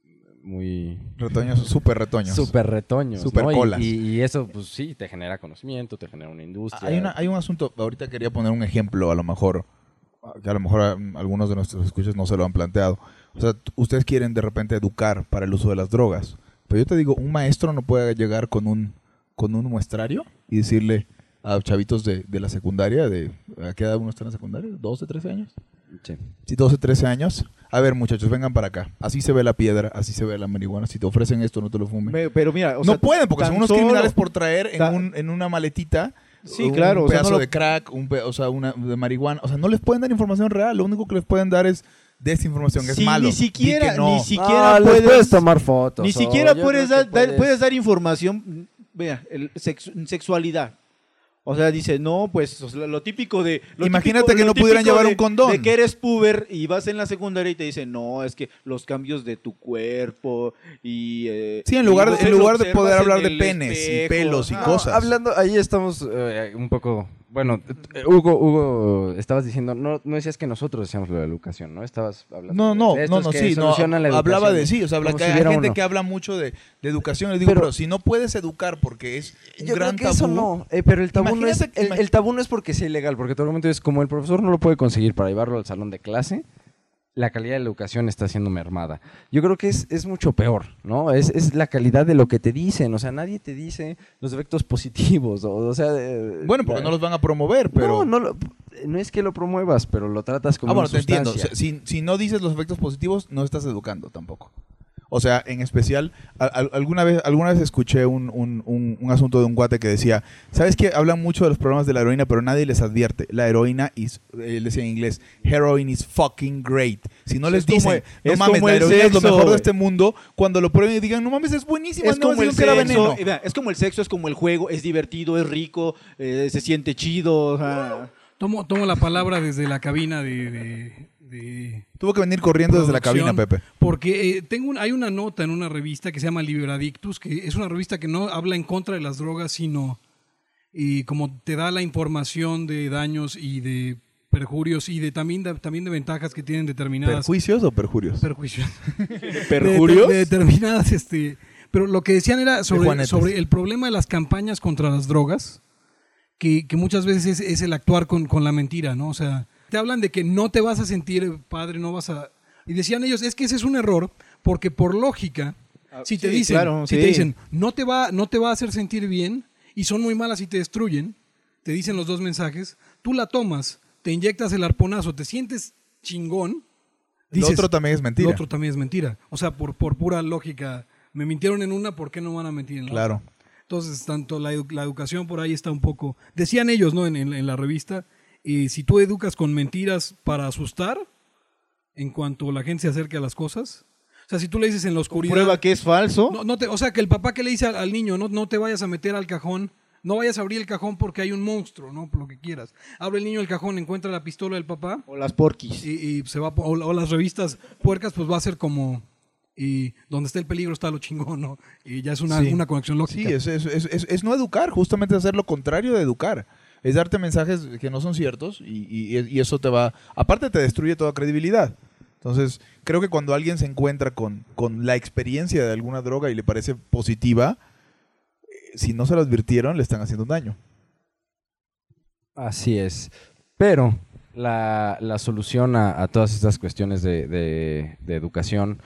muy... Retoños, súper retoños. Super retoños, Super ¿no? Y- colas. Y, y eso, pues sí, te genera conocimiento, te genera una industria. Hay, una, hay un asunto, ahorita quería poner un ejemplo, a lo mejor, que a lo mejor mm, algunos de nuestros escuchas no se lo han planteado. O sea, t- ustedes quieren de repente educar para el uso de las drogas, pero yo te digo, un maestro no puede llegar con un, con un muestrario y decirle a chavitos de, de la secundaria, de ¿a qué edad uno está en la secundaria? ¿doce, trece años? Sí. Sí, doce, trece años. A ver, muchachos, vengan para acá. Así se ve la piedra, así se ve la marihuana. Si te ofrecen esto, no te lo fumes. Me- Pero mira, o No sea, pueden, porque tan son unos solo- criminales por traer en, ta- un, en una maletita Sí, un claro, o sea, pedazo no lo- de crack, un pe- o sea, una de marihuana. O sea, no les pueden dar información real. Lo único que les pueden dar es desinformación, que es Sí, malo. ni Di siquiera, que no. ni siquiera Ah, les puedes, puedes tomar fotos. ni o siquiera yo puedes creo dar, que dar- puedes- puedes dar información. Vea, el sex- sexualidad. O sea, dice, no, pues o sea, lo típico de... lo Imagínate típico- que lo no pudieran típico llevar de- un condón. De que eres puber y vas en la secundaria y te dicen, no, es que los cambios de tu cuerpo y... eh, Sí, en lugar, y de- vos en lo lugar de observas poder en hablar de el penes y espejo. pelos y Ah, cosas. Hablando, ahí estamos eh, un poco... Bueno, eh, Hugo, Hugo, estabas diciendo, no, no decías que nosotros decíamos lo de la educación, ¿no? Estabas hablando No, de- no, de no, estos no, que sí, no, solucionan la hablaba educación, de sí, o sea, habla como que si hay hubiera gente uno. que habla mucho de, de educación, les digo, pero, Pero- si no puedes educar porque es un Yo gran creo que eso tabú, no, eh, pero el tabú no, es, Imagínate- el, ima- el tabú no es porque sea ilegal, porque tu argumento es como el profesor no lo puede conseguir para llevarlo al salón de clase, la calidad de la educación está siendo mermada. Yo creo que es, es mucho peor, ¿no? Es, es la calidad de lo que te dicen, o sea, nadie te dice los efectos positivos, o, o sea... eh, bueno, porque la- no los van a promover, pero... No, no, lo- no es que lo promuevas, pero lo tratas como Ah, bueno, una te entiendo. sustancia. O sea, si, si no dices los efectos positivos, no estás educando tampoco. O sea, en especial, a- a- alguna vez alguna vez escuché un, un- un- un asunto de un guate que decía, ¿sabes qué? Hablan mucho de los problemas de la heroína, pero nadie les advierte. La heroína is, él decía en inglés, heroin is fucking great. Si no Sí, les es como- dicen, no es mames, como la el heroína es lo sexo, mejor de güey. este mundo, cuando lo prueben y digan, no mames, es buenísima, Es no como, me el dijeron que era sexo, veneno. y vea, es como el sexo, es como el juego, es divertido, es rico, eh, se siente chido. O sea, Tomo, tomo la palabra desde la cabina de, de- de Tuvo que venir corriendo desde la cabina, producción, Pepe. Porque eh, tengo un- hay una nota en una revista que se llama Liberadictus, que es una revista que no habla en contra de las drogas, sino y como te da la información de daños y de perjurios y de también de, también de ventajas que tienen determinadas ¿Perjuicios o perjurios? perjuicios. ¿Perjurios? De, de determinadas este, Pero lo que decían era sobre, Juanetes. sobre el problema de las campañas contra las drogas, que, que muchas veces es, es el actuar con, con la mentira, ¿no? O sea, te hablan de que no te vas a sentir padre, no vas a... Y decían ellos, es que ese es un error, porque por lógica, si te sí, dicen, claro, si sí. te dicen, no te va, no te va a hacer sentir bien, y son muy malas y te destruyen, te dicen los dos mensajes, tú la tomas, te inyectas el arponazo, te sientes chingón. Lo otro también es mentira. Lo otro también es mentira. O sea, por, por pura lógica, me mintieron en una, ¿por qué no van a mentir en la Claro. otra? Entonces, tanto la, edu- la educación por ahí está un poco... Decían ellos, ¿no? En, en- en la revista, eh, si tú educas con mentiras para asustar, en cuanto la gente se acerque a las cosas... O sea, si tú le dices en la oscuridad... Prueba que es falso. No, no te, o sea, que el papá que le dice al, al niño, no, no te vayas a meter al cajón, no vayas a abrir el cajón porque hay un monstruo, ¿no? Por lo que quieras. Abre el niño el cajón, encuentra la pistola del papá O las porquis. y, y se va, o, o las revistas puercas, pues va a ser como... Y donde está el peligro está lo chingón, ¿no? Y ya es una, Sí. una conexión lógica. Sí, es, es, es, es- es no educar, justamente hacer lo contrario de educar. Es darte mensajes que no son ciertos y, y- y eso te va... Aparte te destruye toda credibilidad. Entonces, creo que cuando alguien se encuentra con, con la experiencia de alguna droga y le parece positiva, eh, si no se lo advirtieron, le están haciendo un daño. Así es. Pero la, la solución a, a todas estas cuestiones de, de- de educación,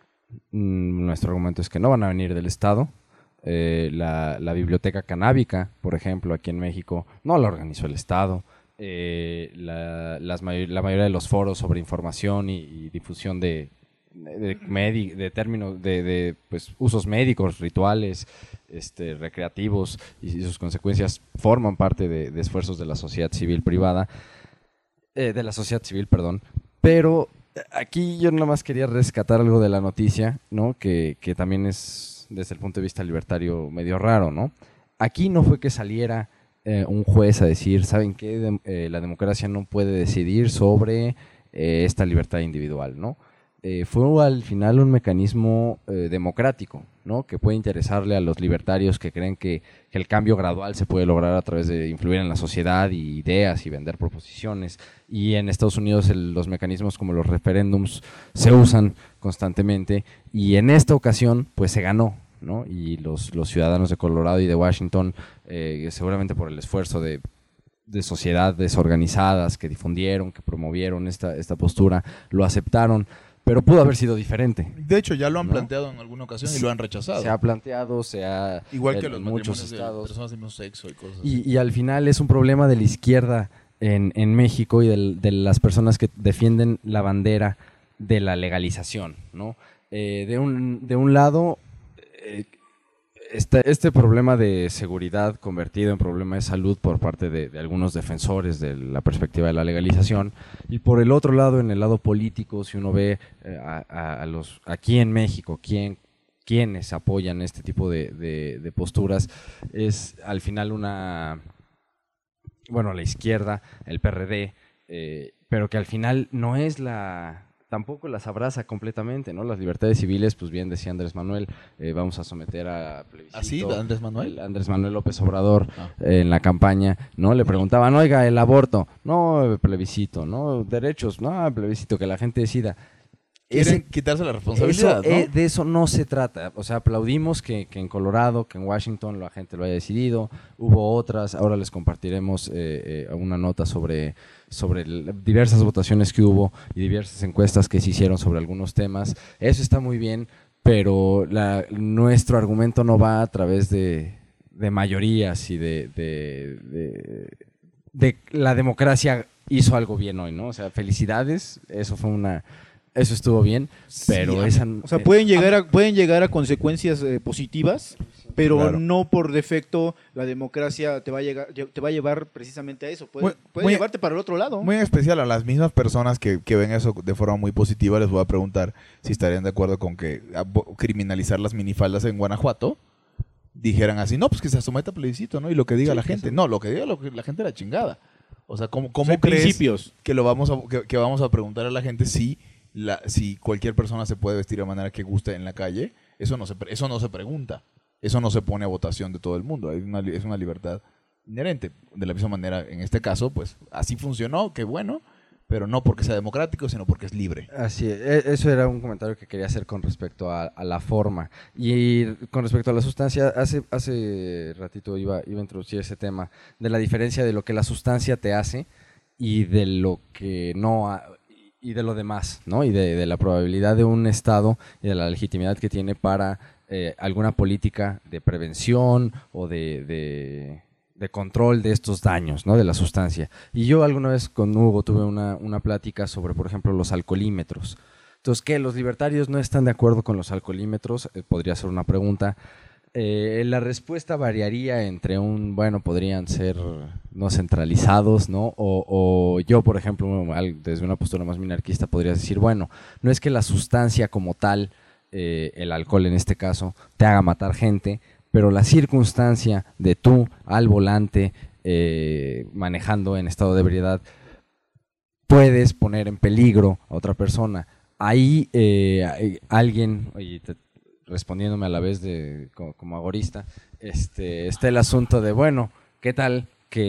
mm, nuestro argumento es que no van a venir del Estado. Eh, la, la biblioteca canábica, por ejemplo, aquí en México, no la organizó el Estado. Eh, la, las mayor- la mayoría de los foros sobre información y, y difusión de, de, medi- de términos, de, de, pues, usos médicos, rituales, este, recreativos y, y sus consecuencias forman parte de, de esfuerzos de la sociedad civil privada, eh, de la sociedad civil, perdón. Pero aquí yo nada más quería rescatar algo de la noticia, ¿no? Que, que también es, desde el punto de vista libertario, medio raro, ¿no? Aquí no fue que saliera eh, un juez a decir, ¿saben qué? Dem- eh, la democracia no puede decidir sobre eh, esta libertad individual, ¿no? Eh, fue al final un mecanismo eh, democrático, ¿no? Que puede interesarle a los libertarios que creen que, que el cambio gradual se puede lograr a través de influir en la sociedad y ideas y vender proposiciones. Y en Estados Unidos el- los mecanismos como los referéndums se usan constantemente y en esta ocasión pues se ganó, ¿no? Y los, los ciudadanos de Colorado y de Washington, eh, seguramente por el esfuerzo de, de sociedades organizadas que difundieron, que promovieron esta, esta postura, lo aceptaron. Pero pudo haber sido diferente. De hecho, ya lo han ¿No? planteado en alguna ocasión y lo han rechazado. Se ha planteado, se ha... Igual que en los muchos matrimonios de estados. personas del mismo sexo y cosas así. Y, y al final es un problema de la izquierda en, en México y del- de, las personas que defienden la bandera de la legalización, ¿no? Eh, de, un, de un lado, eh, este, este problema de seguridad convertido en problema de salud por parte de, de algunos defensores de la perspectiva de la legalización, y por el otro lado, en el lado político, si uno ve eh, a, a- a los aquí en México, quién quienes apoyan este tipo de, de- de posturas, es al final una, bueno, la izquierda, el P R D, eh, pero que al final no es la, tampoco las abraza completamente, ¿no? Las libertades civiles, pues bien decía Andrés Manuel, eh, vamos a someter a plebiscito. ¿Ah, sí? ¿Andrés Manuel? el Andrés Manuel López Obrador, Ah. eh, en la campaña, ¿no? Le preguntaban, oiga, el aborto, no, plebiscito, ¿no? Derechos, no, plebiscito, que la gente decida. Quieren Ese- quitarse la eso, responsabilidad, ¿no? eh, de eso no se trata. O sea, aplaudimos que, que en Colorado, que en Washington la gente lo haya decidido. Hubo otras. Ahora les compartiremos eh, eh, una nota sobre, sobre el- diversas votaciones que hubo y diversas encuestas que se hicieron sobre algunos temas. Eso está muy bien, pero la- nuestro argumento no va a través de, de mayorías y de, de, de, de la democracia hizo algo bien hoy, ¿no? O sea, felicidades. Eso fue una... Eso estuvo bien, pero Sí, esa... O sea, pueden llegar a, pueden llegar a consecuencias eh, positivas, pero Claro. no por defecto la democracia te va a llegar, te va a llevar precisamente a eso. Puede, Muy- puede muy- llevarte para el otro lado. Muy en especial a las mismas personas que, que ven eso de forma muy positiva, les voy a preguntar si estarían de acuerdo con que abo- criminalizar las minifaldas en Guanajuato dijeran así, no, pues que se someta a plebiscito, ¿no? Y lo que diga Sí, la que gente. sí. No, lo que diga lo que- la gente la chingada. O sea, ¿cómo, cómo Son crees principios. que lo vamos a, que, que vamos a preguntar a la gente si la, si cualquier persona se puede vestir de manera que guste en la calle? Eso no se pre- eso no se pregunta. Eso no se pone a votación de todo el mundo. Es una, li- es una libertad inherente. De la misma manera, en este caso, pues así funcionó, qué bueno. pero no porque sea democrático, sino porque es libre. Así es. E- Eso era un comentario que quería hacer con respecto a, a la forma. Y con respecto a la sustancia, hace, hace ratito iba, iba a introducir ese tema de la diferencia de lo que la sustancia te hace y de lo que no ha- y de lo demás, ¿no? Y de, de la probabilidad de un Estado y de la legitimidad que tiene para eh, alguna política de prevención o de, de, de control de estos daños, ¿no? De la sustancia. Y yo alguna vez con Hugo tuve una, una plática sobre, por ejemplo, los alcoholímetros. Entonces, ¿qué? ¿Los libertarios no están de acuerdo con los alcoholímetros? Eh, podría ser una pregunta. Eh, la respuesta variaría entre un, bueno, podrían ser no centralizados, ¿no? O, o yo, por ejemplo, al- desde una postura más minarquista, podría decir, bueno, no es que la sustancia como tal, eh, el alcohol en este caso, te haga matar gente, pero la circunstancia de tú al volante, eh, manejando en estado de ebriedad, puedes poner en peligro a otra persona. Ahí eh, hay alguien, y te- respondiéndome a la vez de como, como agorista, este, está el asunto de, bueno, ¿qué tal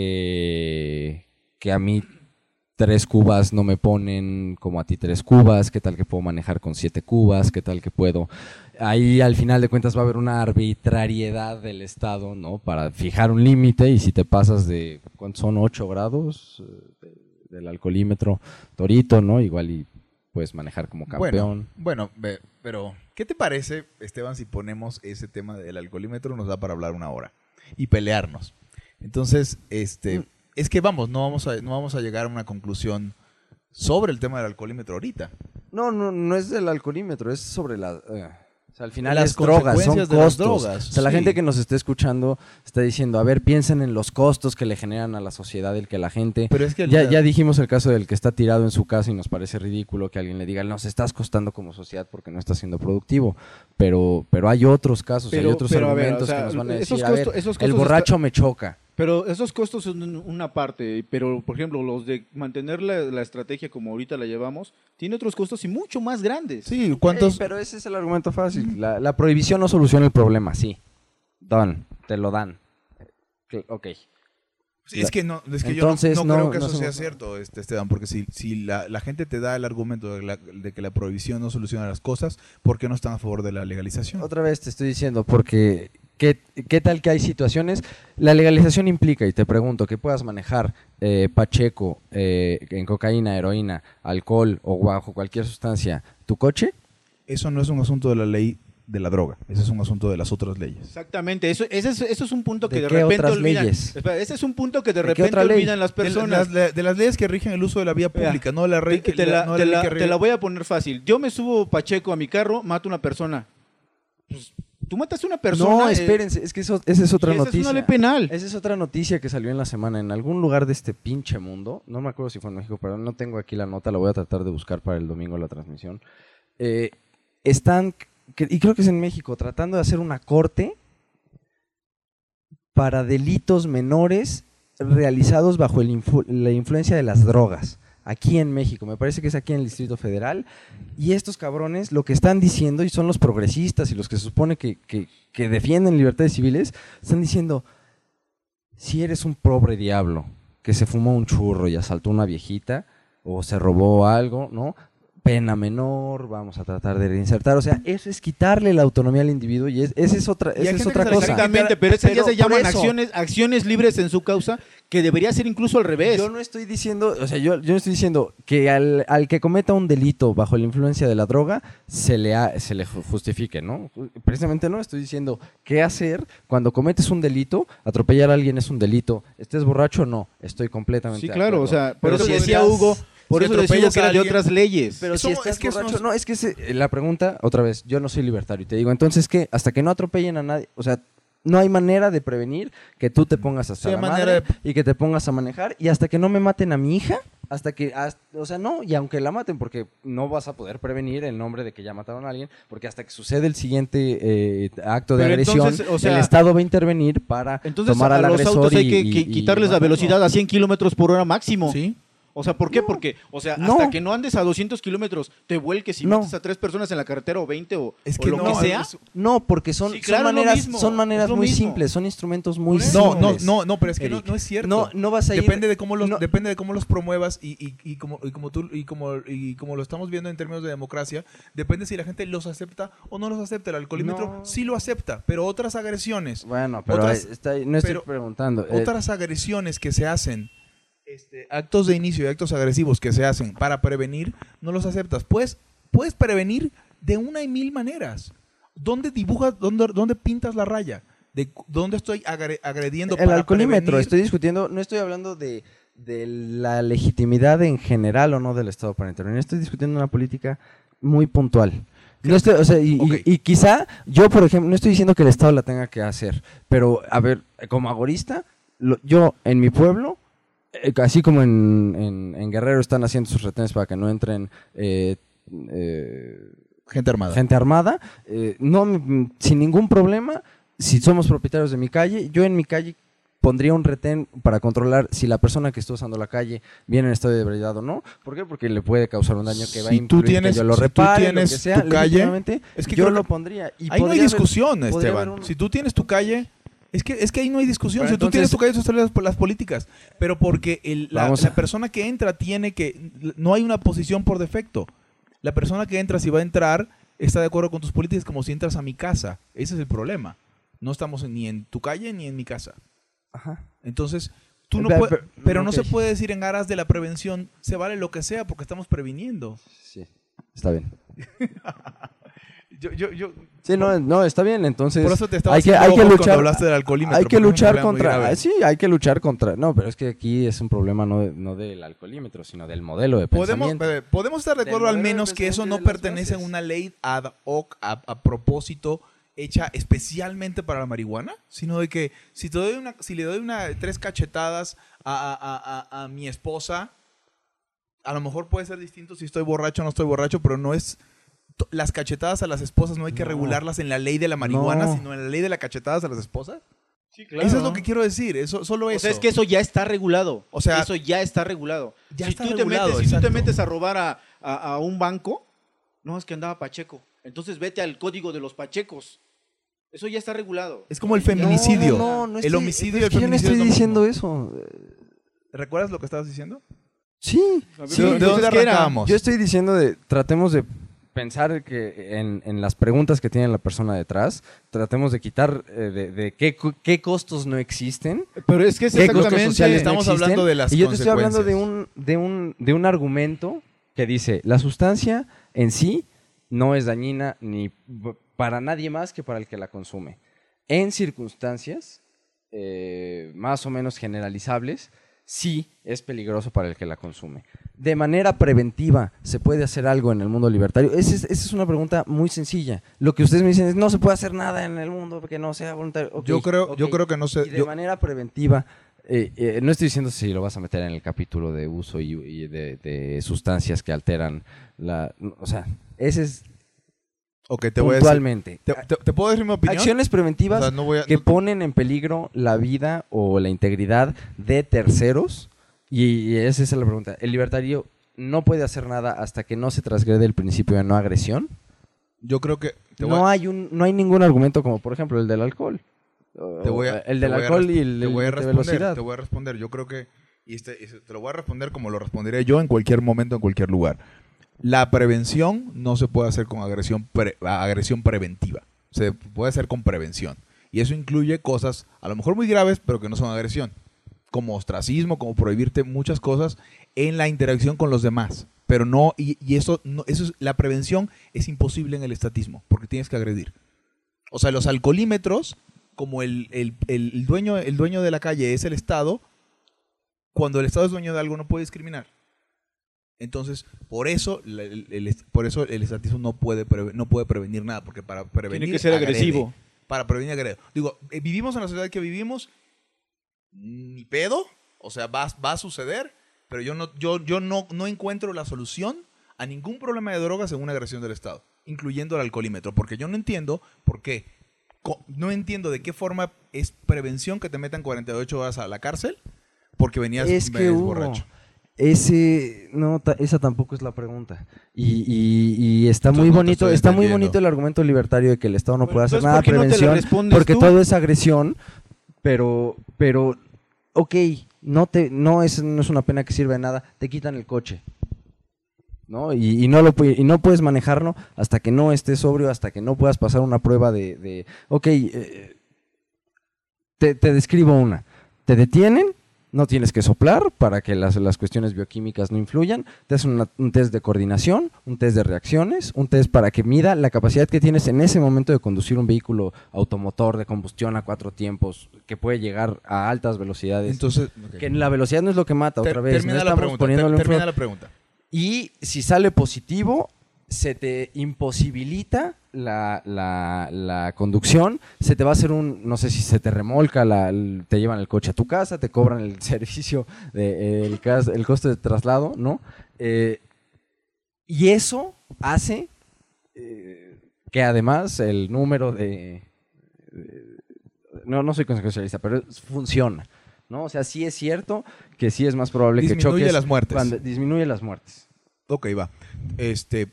que, que a mí tres cubas no me ponen como a ti tres cubas? ¿Qué tal que puedo manejar con siete cubas? ¿Qué tal que puedo? Ahí al final de cuentas va a haber una arbitrariedad del Estado, ¿no? Para fijar un límite, y si te pasas de, ¿cuántos son? ocho grados eh, de- del alcoholímetro Torito, ¿no? Igual y puedes manejar como campeón. Bueno, bueno, ve- pero ¿qué te parece, Esteban, si ponemos ese tema del alcoholímetro? Nos da para hablar una hora y pelearnos. Entonces, este, Mm. es que vamos, no vamos a, no vamos a llegar a una conclusión sobre el tema del alcoholímetro ahorita. No, no, no es del alcoholímetro, es sobre la... eh, o sea, al final Las es drogas, son consecuencias de las costos. drogas, O sea, la sí. gente que nos está escuchando está diciendo, a ver, piensen en los costos que le generan a la sociedad el que la gente... Pero es que Ya, la- ya dijimos el caso del que está tirado en su casa y nos parece ridículo que alguien le diga, nos estás costando como sociedad porque no estás siendo productivo. Pero, pero hay otros casos, Pero- hay otros pero, a ver, argumentos o sea, que nos van a esos decir, a ver, costo- esos el costos borracho me choca. Pero esos costos son una parte, pero por ejemplo, los de mantener la, la estrategia como ahorita la llevamos, tiene otros costos y mucho más grandes. Sí, ¿cuántos? Ey, pero ese es el argumento fácil. La, la prohibición no soluciona el problema, sí. Don, te lo dan. Cl- Ok. Sí, es que no, es que Entonces, yo no, no no- creo que no eso sea somos- cierto, este, Esteban, porque si, si la, la gente te da el argumento de, la- de que la prohibición no soluciona las cosas, ¿por qué no están a favor de la legalización? Otra vez te estoy diciendo, porque ¿qué, qué tal que hay situaciones? La legalización implica, y te pregunto, que puedas manejar eh, pacheco, eh, en cocaína, heroína, alcohol o bajo cualquier sustancia, tu coche. Eso no es un asunto de la ley de la droga, eso es un asunto de las otras leyes. Exactamente, eso, ese es, eso es un punto que ¿De de, qué repente otras olvidan. leyes? Espera, ese es un punto que de, ¿De qué repente otra ley? olvidan las De, la- personas. las, de las leyes que rigen el uso de la vía Mira, pública, no la, re- te, te la- la, no te ley la- que te rige- la voy a poner fácil. Yo me subo Pacheco a mi carro, mato a una persona. Pues, tú matas a una persona. No, eh, espérense, es que eso, esa es otra y esa noticia. es una ley penal. Esa es otra noticia que salió en la semana en algún lugar de este pinche mundo. No me acuerdo si fue en México, pero no tengo aquí la nota. La voy a tratar de buscar para el domingo la transmisión. Eh, están, que- y creo que es en México, tratando de hacer una corte para delitos menores realizados bajo el influ- la influencia de las drogas. Aquí en México, me parece que es aquí en el Distrito Federal. Y estos cabrones lo que están diciendo, y son los progresistas y los que se supone que, que, que defienden libertades civiles, están diciendo, si eres un pobre diablo que se fumó un churro y asaltó a una viejita o se robó algo, ¿no? Pena menor, vamos a tratar de reinsertar. O sea, eso es quitarle la autonomía al individuo y es, esa es otra, Y hay esa es gente otra que se la cosa. quiere Exactamente, pero esas ya Pero se por llaman eso- acciones, acciones libres en su causa, que debería ser incluso al revés. Yo no estoy diciendo, o sea, yo, yo no estoy diciendo que al, al que cometa un delito bajo la influencia de la droga se le, ha- se le ju- justifique, ¿no? Precisamente no, estoy diciendo qué hacer cuando cometes un delito. Atropellar a alguien es un delito. ¿Estés borracho o no? Estoy completamente Sí, de claro, o acuerdo. sea, por Pero eso si decía estás- Hugo, por si eso decía Hugo atropellas que a era de alguien- otras leyes. Pero Eso- si estás es que eso borracho, no no, es- es que ese- la pregunta, otra vez, yo no soy libertario y te digo, entonces, ¿qué? Hasta que no atropellen a nadie, o sea, no hay manera de prevenir que tú te pongas hasta Sí, la hay manera madre y que te pongas a manejar, y hasta que no me maten a mi hija, hasta que, hasta- o sea, no, y aunque la maten, porque no vas a poder prevenir el nombre de que ya mataron a alguien, porque hasta que sucede el siguiente eh, acto de Pero agresión, entonces, o sea, el Estado va a intervenir para Entonces tomar a al los agresor autos hay y- que, y- que y quitarles la matarlo. velocidad a cien kilómetros por hora máximo. ¿Sí? O sea, ¿por qué? Porque, o sea, No. hasta que no andes a doscientos kilómetros, te vuelques y No. mates a tres personas en la carretera o veinte o, Es o que lo no, que sea. es- No, porque son, Sí, son claro, es lo maneras, mismo, son maneras es lo muy mismo. simples, son instrumentos muy Por eso. No, no, simples. no, no, pero es que no, Eric. no es cierto. No, no vas a ir. Depende de cómo los, no- depende de cómo los promuevas y, y, y como y como tú y como y como lo estamos viendo en términos de democracia, depende si la gente los acepta o no los acepta. El alcoholímetro No. sí lo acepta, pero otras agresiones, Bueno, pero Otras- ahí está- no estoy pero preguntando. eh, otras agresiones que se hacen, este, actos de inicio y actos agresivos que se hacen para prevenir, no los aceptas. Pues puedes prevenir de una y mil maneras. ¿Dónde dibujas, dónde, dónde pintas la raya? ¿De cu- dónde estoy agre- agrediendo el para alcoholímetro, prevenir? estoy discutiendo, no estoy hablando de, de la legitimidad en general o no del Estado para intervenir, estoy discutiendo una política muy puntual. No estoy, o sea, y, y- Ok. y quizá yo, por ejemplo, no estoy diciendo que el Estado la tenga que hacer, pero a ver, como agorista, lo- yo en mi pueblo, eh, así como en, en- en Guerrero están haciendo sus retenes para que no entren eh, eh, Gente armada. gente armada, eh, no, mm, sin ningún problema, si somos propietarios de mi calle, yo en mi calle pondría un retén para controlar si la persona que está usando la calle viene en estado de ebriedad o no. ¿Por qué? Porque le puede causar un daño que va a Si tú impedir tienes- que yo lo si tú repare, tienes lo que sea, tu calle, legítimamente, es que yo creo lo que pondría. Y Ahí no hay podría haber- discusión, podría Esteban. haber un- Si tú tienes tu calle, es que es que ahí no hay discusión. Pero si tú tienes entonces- tu calle, tú estás las, las políticas. Pero porque el- la, Vamos la a- persona que entra tiene que... No hay una posición por defecto. La persona que entra, si va a entrar, está de acuerdo con tus políticas como si entras a mi casa. Ese es el problema. No estamos en- ni en tu calle ni en mi casa. Ajá. Entonces, tú no Pero- puedes... pero- Pero no ok. se puede decir en aras de la prevención, se vale lo que sea porque estamos previniendo. Sí, está bien. Yo, yo, yo, Sí, no, no, está bien, entonces por eso te estaba hay que, haciendo hay que ojos cuando luchar, hablaste del alcoholímetro, hay porque que es un luchar problema muy grave. contra, sí, hay que luchar contra, no, pero es que aquí es un problema no, de- no del alcoholímetro, sino del modelo de Podemos, pensamiento. eh, podemos estar de Del acuerdo al modelo de menos que eso no pensamiento de las pertenece a bases. una ley ad hoc, a, a propósito, hecha especialmente para la marihuana, sino de que si, te doy una, si le doy una, tres cachetadas a, a- a- a- a mi esposa, a lo mejor puede ser distinto si estoy borracho o no estoy borracho, pero no es... to- Las cachetadas a las esposas no hay que No. regularlas en la ley de la marihuana, No. sino en la ley de las cachetadas a las esposas. Sí, Eso es lo que quiero decir, eso, solo O eso. sea, es que eso ya está regulado. O sea, eso ya está regulado. ya si está tú regulado, te metes, si tú te exacto. metes a robar a, a- a un banco, no, es que andaba Pacheco. Entonces vete al código de los Pachecos. Eso ya está regulado. Es como el Ya- feminicidio. No, no, no El estoy- homicidio y es el que yo no feminicidio estoy es lo diciendo mismo. eso. ¿Recuerdas lo que estabas diciendo? Sí, A ver, sí, ¿De, de entonces, dónde ¿qué era? arrancábamos? yo estoy diciendo de tratemos de pensar que en, en las preguntas que tiene la persona detrás, tratemos de quitar eh, de, de qué, co- qué costos no existen, Pero es que es qué costos exactamente... sociales estamos no existen, hablando de las y yo te estoy hablando de consecuencias. un, de, un, de un argumento que dice, la sustancia en sí no es dañina ni b- para nadie más que para el que la consume. En circunstancias eh, más o menos generalizables, sí es peligroso para el que la consume. De manera preventiva, ¿se puede hacer algo en el mundo libertario? Esa es, esa es una pregunta muy sencilla. Lo que ustedes me dicen es, no se puede hacer nada en el mundo porque no sea voluntario. Ok, Yo creo, yo ok. creo que no sé. Y de yo- manera preventiva, eh, eh, no estoy diciendo si lo vas a meter en el capítulo de uso y, y de, de sustancias que alteran la... O sea, ese es ok, te voy a decir. puntualmente. ¿Te, te- te puedo decir mi opinión? Acciones preventivas O sea, no voy a- que no- ponen en peligro la vida o la integridad de terceros. Y esa es la pregunta. ¿El libertario no puede hacer nada hasta que no se transgrede el principio de no agresión? Yo creo que. Te voy, No a- hay un no hay ningún argumento como, por ejemplo, el del alcohol. te voy a- el te del voy a alcohol res- y el te voy a de responder, velocidad. Te voy a responder. Yo creo que. Y este, y te lo voy a responder como lo respondería yo en cualquier momento, en cualquier lugar. La prevención no se puede hacer con agresión, pre- agresión preventiva. Se puede hacer con prevención. Y eso incluye cosas, a lo mejor muy graves, pero que no son agresión. Como ostracismo, como prohibirte muchas cosas en la interacción con los demás. Pero no, y, y eso, no, eso es, la prevención es imposible en el estatismo, porque tienes que agredir. O sea, los alcoholímetros, como el, el, el dueño, el dueño de la calle es el Estado, cuando el Estado es dueño de algo no puede discriminar. Entonces, por eso, la- el, el- por eso el estatismo no puede, preve- no puede prevenir nada, porque para prevenir Tiene que ser agrede. agresivo. Para prevenir agrede. Digo, eh, vivimos en la sociedad que vivimos, ni pedo, o sea, va, va a suceder, pero yo no, yo, yo no, no encuentro la solución a ningún problema de drogas en una agresión del Estado, incluyendo el alcoholímetro, porque yo no entiendo por qué, co- no entiendo de qué forma es prevención que te metan cuarenta y ocho horas a la cárcel porque venías, Es que venías hubo. borracho. Ese, no, ta- esa tampoco es la pregunta. Y, y, y está Entonces muy no te bonito, estoy está muy entendiendo. bonito el argumento libertario de que el Estado no Bueno, puede hacer entonces, nada ¿por qué no te la prevención, respondes porque tú? todo es agresión, pero, pero, ok, no te, no es, no es una pena que sirva de nada, te quitan el coche. ¿No? Y, y no lo pu- y no puedes manejarlo hasta que no estés sobrio, hasta que no puedas pasar una prueba de, de ok, eh, te, te describo una, te detienen, no tienes que soplar para que las, las cuestiones bioquímicas no influyan, te hacen una- un test de coordinación, un test de reacciones, un test para que mida la capacidad que tienes en ese momento de conducir un vehículo automotor de combustión a cuatro tiempos, que puede llegar a altas velocidades. Entonces, ok. Que la velocidad no es lo que mata, Ter- otra vez, termina no la estamos pregunta. poniéndole ter- un termina fro- la pregunta. y si sale positivo, se te imposibilita la, la, la conducción, se te va a hacer un, no sé si se te remolca, la, el- te llevan el coche a tu casa, te cobran el servicio, de, eh, el, cas- el costo de traslado, ¿no? Eh, y eso hace eh, que además el número de... de- no, no soy consecuencialista, pero es- funciona, ¿no? O sea, sí es cierto que sí es más probable que Disminuye choques. las muertes. cuando- disminuye las muertes. Ok, va. Este,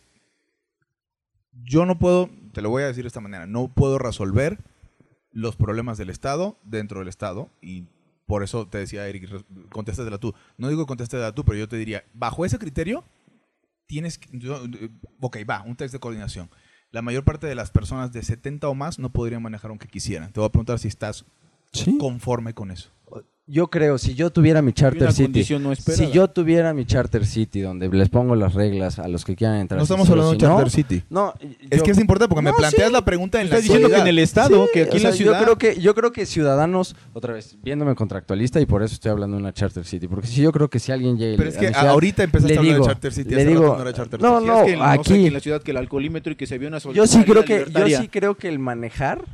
yo no puedo, te lo voy a decir de esta manera, no puedo resolver los problemas del Estado dentro del Estado y por eso te decía Eric, res- contéstatela tú. No digo contéstatela tú, pero yo te diría, bajo ese criterio, tienes que, yo- eh, ok, va, un test de coordinación. La mayor parte de las personas de setenta o más no podrían manejar aunque quisieran. Te voy a preguntar si estás Sí. conforme con eso. Yo creo, si yo tuviera mi Charter una City, condición no esperada. si yo tuviera mi Charter City donde les pongo las reglas a los que quieran entrar. No si estamos sí o hablando de si no, Charter City. No, Es yo- que es importante porque me No, planteas sí. la pregunta en la Estás diciendo que en el actualidad. estado, Sí, que aquí o en sea, la ciudad. Yo creo que, yo creo que ciudadanos, otra vez, viéndome contractualista y por eso estoy hablando de una Charter City, porque si yo creo que si alguien llega y Pero le- es a que mi ciudad, ahorita empezaste le a hablar digo- de Charter City. le hace digo, rato no era Charter no, City. no, Es que no sé, aquí- que en la ciudad que el alcoholímetro y que se vio una Yo sí creo que, yo libertaria. sí creo que el manejar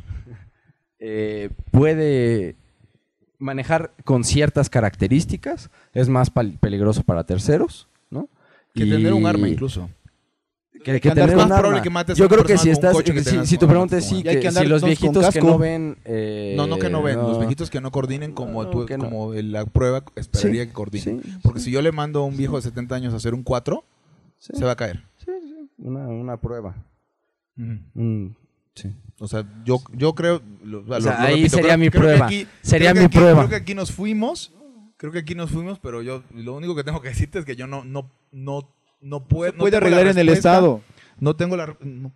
eh, puede manejar con ciertas características es más pal- peligroso para terceros, ¿no? Que Y- tener un arma incluso. Que, que andar tener más un probable arma. que mates a Yo una creo que persona si con un estás, coche que si, tengas si tu con pregunta es armas, sí, como- Y hay que, que andar si los todos con viejitos que casco. no ven, eh, No, no que no ven. no- Los viejitos que no coordinen como, No, tú- que no. como la prueba esperaría Sí, que coordinen. sí, Porque sí. si yo le mando a un viejo de setenta años a hacer un cuatro, Sí. se va a caer. Sí, sí, una, una prueba. Ujú. Mm, sí. O sea, yo, yo creo... Lo, lo- sea, lo ahí repito, sería mi que prueba. aquí- Sería creo que mi aquí- prueba. Creo que aquí nos fuimos. Creo que aquí nos fuimos, pero yo lo único que tengo que decirte es que yo no, no, no, no puedo... Se no puede tengo la arreglar en el respuesta. estado. No tengo la... No,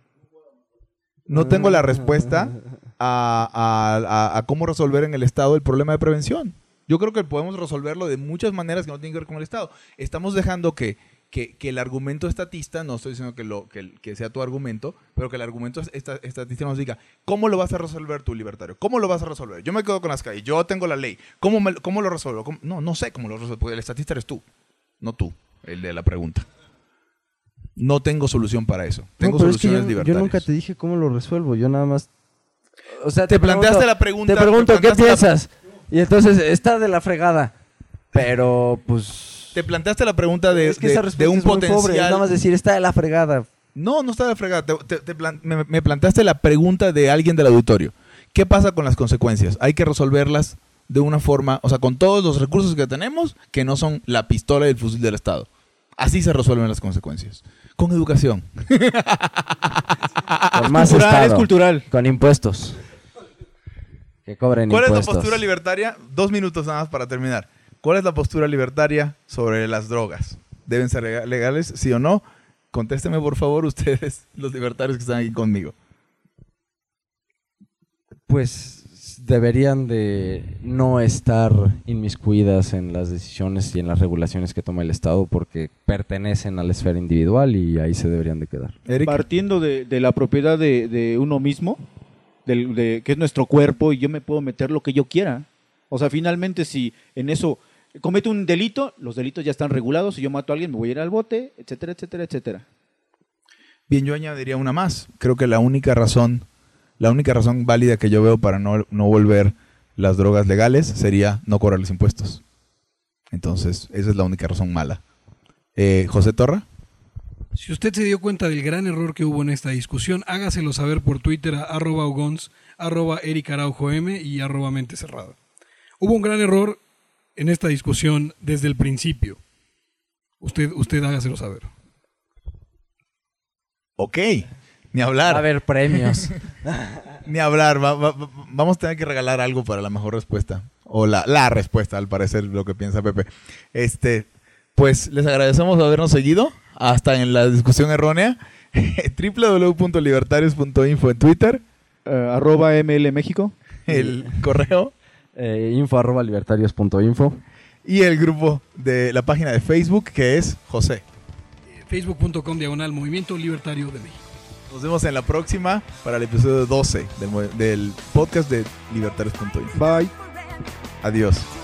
no tengo la respuesta a, a- a- a cómo resolver en el Estado el problema de prevención. Yo creo que podemos resolverlo de muchas maneras que no tienen que ver con el Estado. Estamos dejando que, que, que el argumento estatista, no estoy diciendo que, lo, que, que sea tu argumento, pero que el argumento esta- estatista nos diga, ¿cómo lo vas a resolver tú, libertario? ¿Cómo lo vas a resolver? Yo me quedo con las calles, yo tengo la ley. ¿Cómo, me- cómo lo resuelvo? ¿Cómo? No, no sé cómo lo resuelvo, porque el estatista eres tú, no tú, el de la pregunta. No tengo solución para eso. Tengo No, pero es que soluciones yo, yo libertarias. nunca te dije cómo lo resuelvo, yo nada más... O sea, Te planteaste pregunto- la pregunta. Te pregunto, ¿qué planteaste la- piensas? Y entonces, está de la fregada. Pero, pues... Te planteaste la pregunta de, es que de- esa de respuesta un es muy potencial. pobre, es nada más decir, está de la fregada. No, no está de la fregada. Te- te- te plan- me, me planteaste la pregunta de alguien del auditorio. ¿Qué pasa con las consecuencias? Hay que resolverlas de una forma, o sea, con todos los recursos que tenemos, que no son la pistola y el fusil del Estado. Así se resuelven las consecuencias. Con educación. Con más Cultural, Estado. es cultural. Con impuestos. Que cobren ¿Cuál impuestos. es la postura libertaria? Dos minutos nada más para terminar. ¿Cuál es la postura libertaria sobre las drogas? ¿Deben ser lega- legales, sí o no? Contésteme, por favor, ustedes, los libertarios que están aquí conmigo. Pues deberían de no estar inmiscuidas en las decisiones y en las regulaciones que toma el Estado porque pertenecen a la esfera individual y ahí se deberían de quedar. Eric. Partiendo de, de la propiedad de, de uno mismo, del, de, que es nuestro cuerpo, y yo me puedo meter lo que yo quiera. O sea, finalmente, si en eso cometo un delito, los delitos ya están regulados. Si yo mato a alguien, me voy a ir al bote, etcétera, etcétera, etcétera. Bien, yo añadiría una más. Creo que la única razón, la única razón válida que yo veo para no, no volver las drogas legales sería no cobrarles impuestos. Entonces, esa es la única razón mala. Eh, José Torra. Si usted se dio cuenta del gran error que hubo en esta discusión, hágaselo saber por Twitter a arroba ogons, arroba Eric Araujo M y arroba mente cerrada. Hubo un gran error en esta discusión desde el principio. usted, usted hágaselo saber. Ok, ni hablar. Va a haber premios. Ni hablar. Va- va- va- vamos a tener que regalar algo para la mejor respuesta. O la, la respuesta, al parecer, lo que piensa Pepe. Este, pues les agradecemos habernos seguido. Hasta en la discusión errónea. doble u doble u doble u punto libertarios punto info en Twitter. Eh, arroba M L México. El correo. Eh, info arroba libertarios punto info. Y el grupo de la página de Facebook, que es José. Facebook punto com diagonal Movimiento Libertario de México. Nos vemos en la próxima para el episodio doce del, mo- del podcast de libertarios punto info. Bye. Adiós.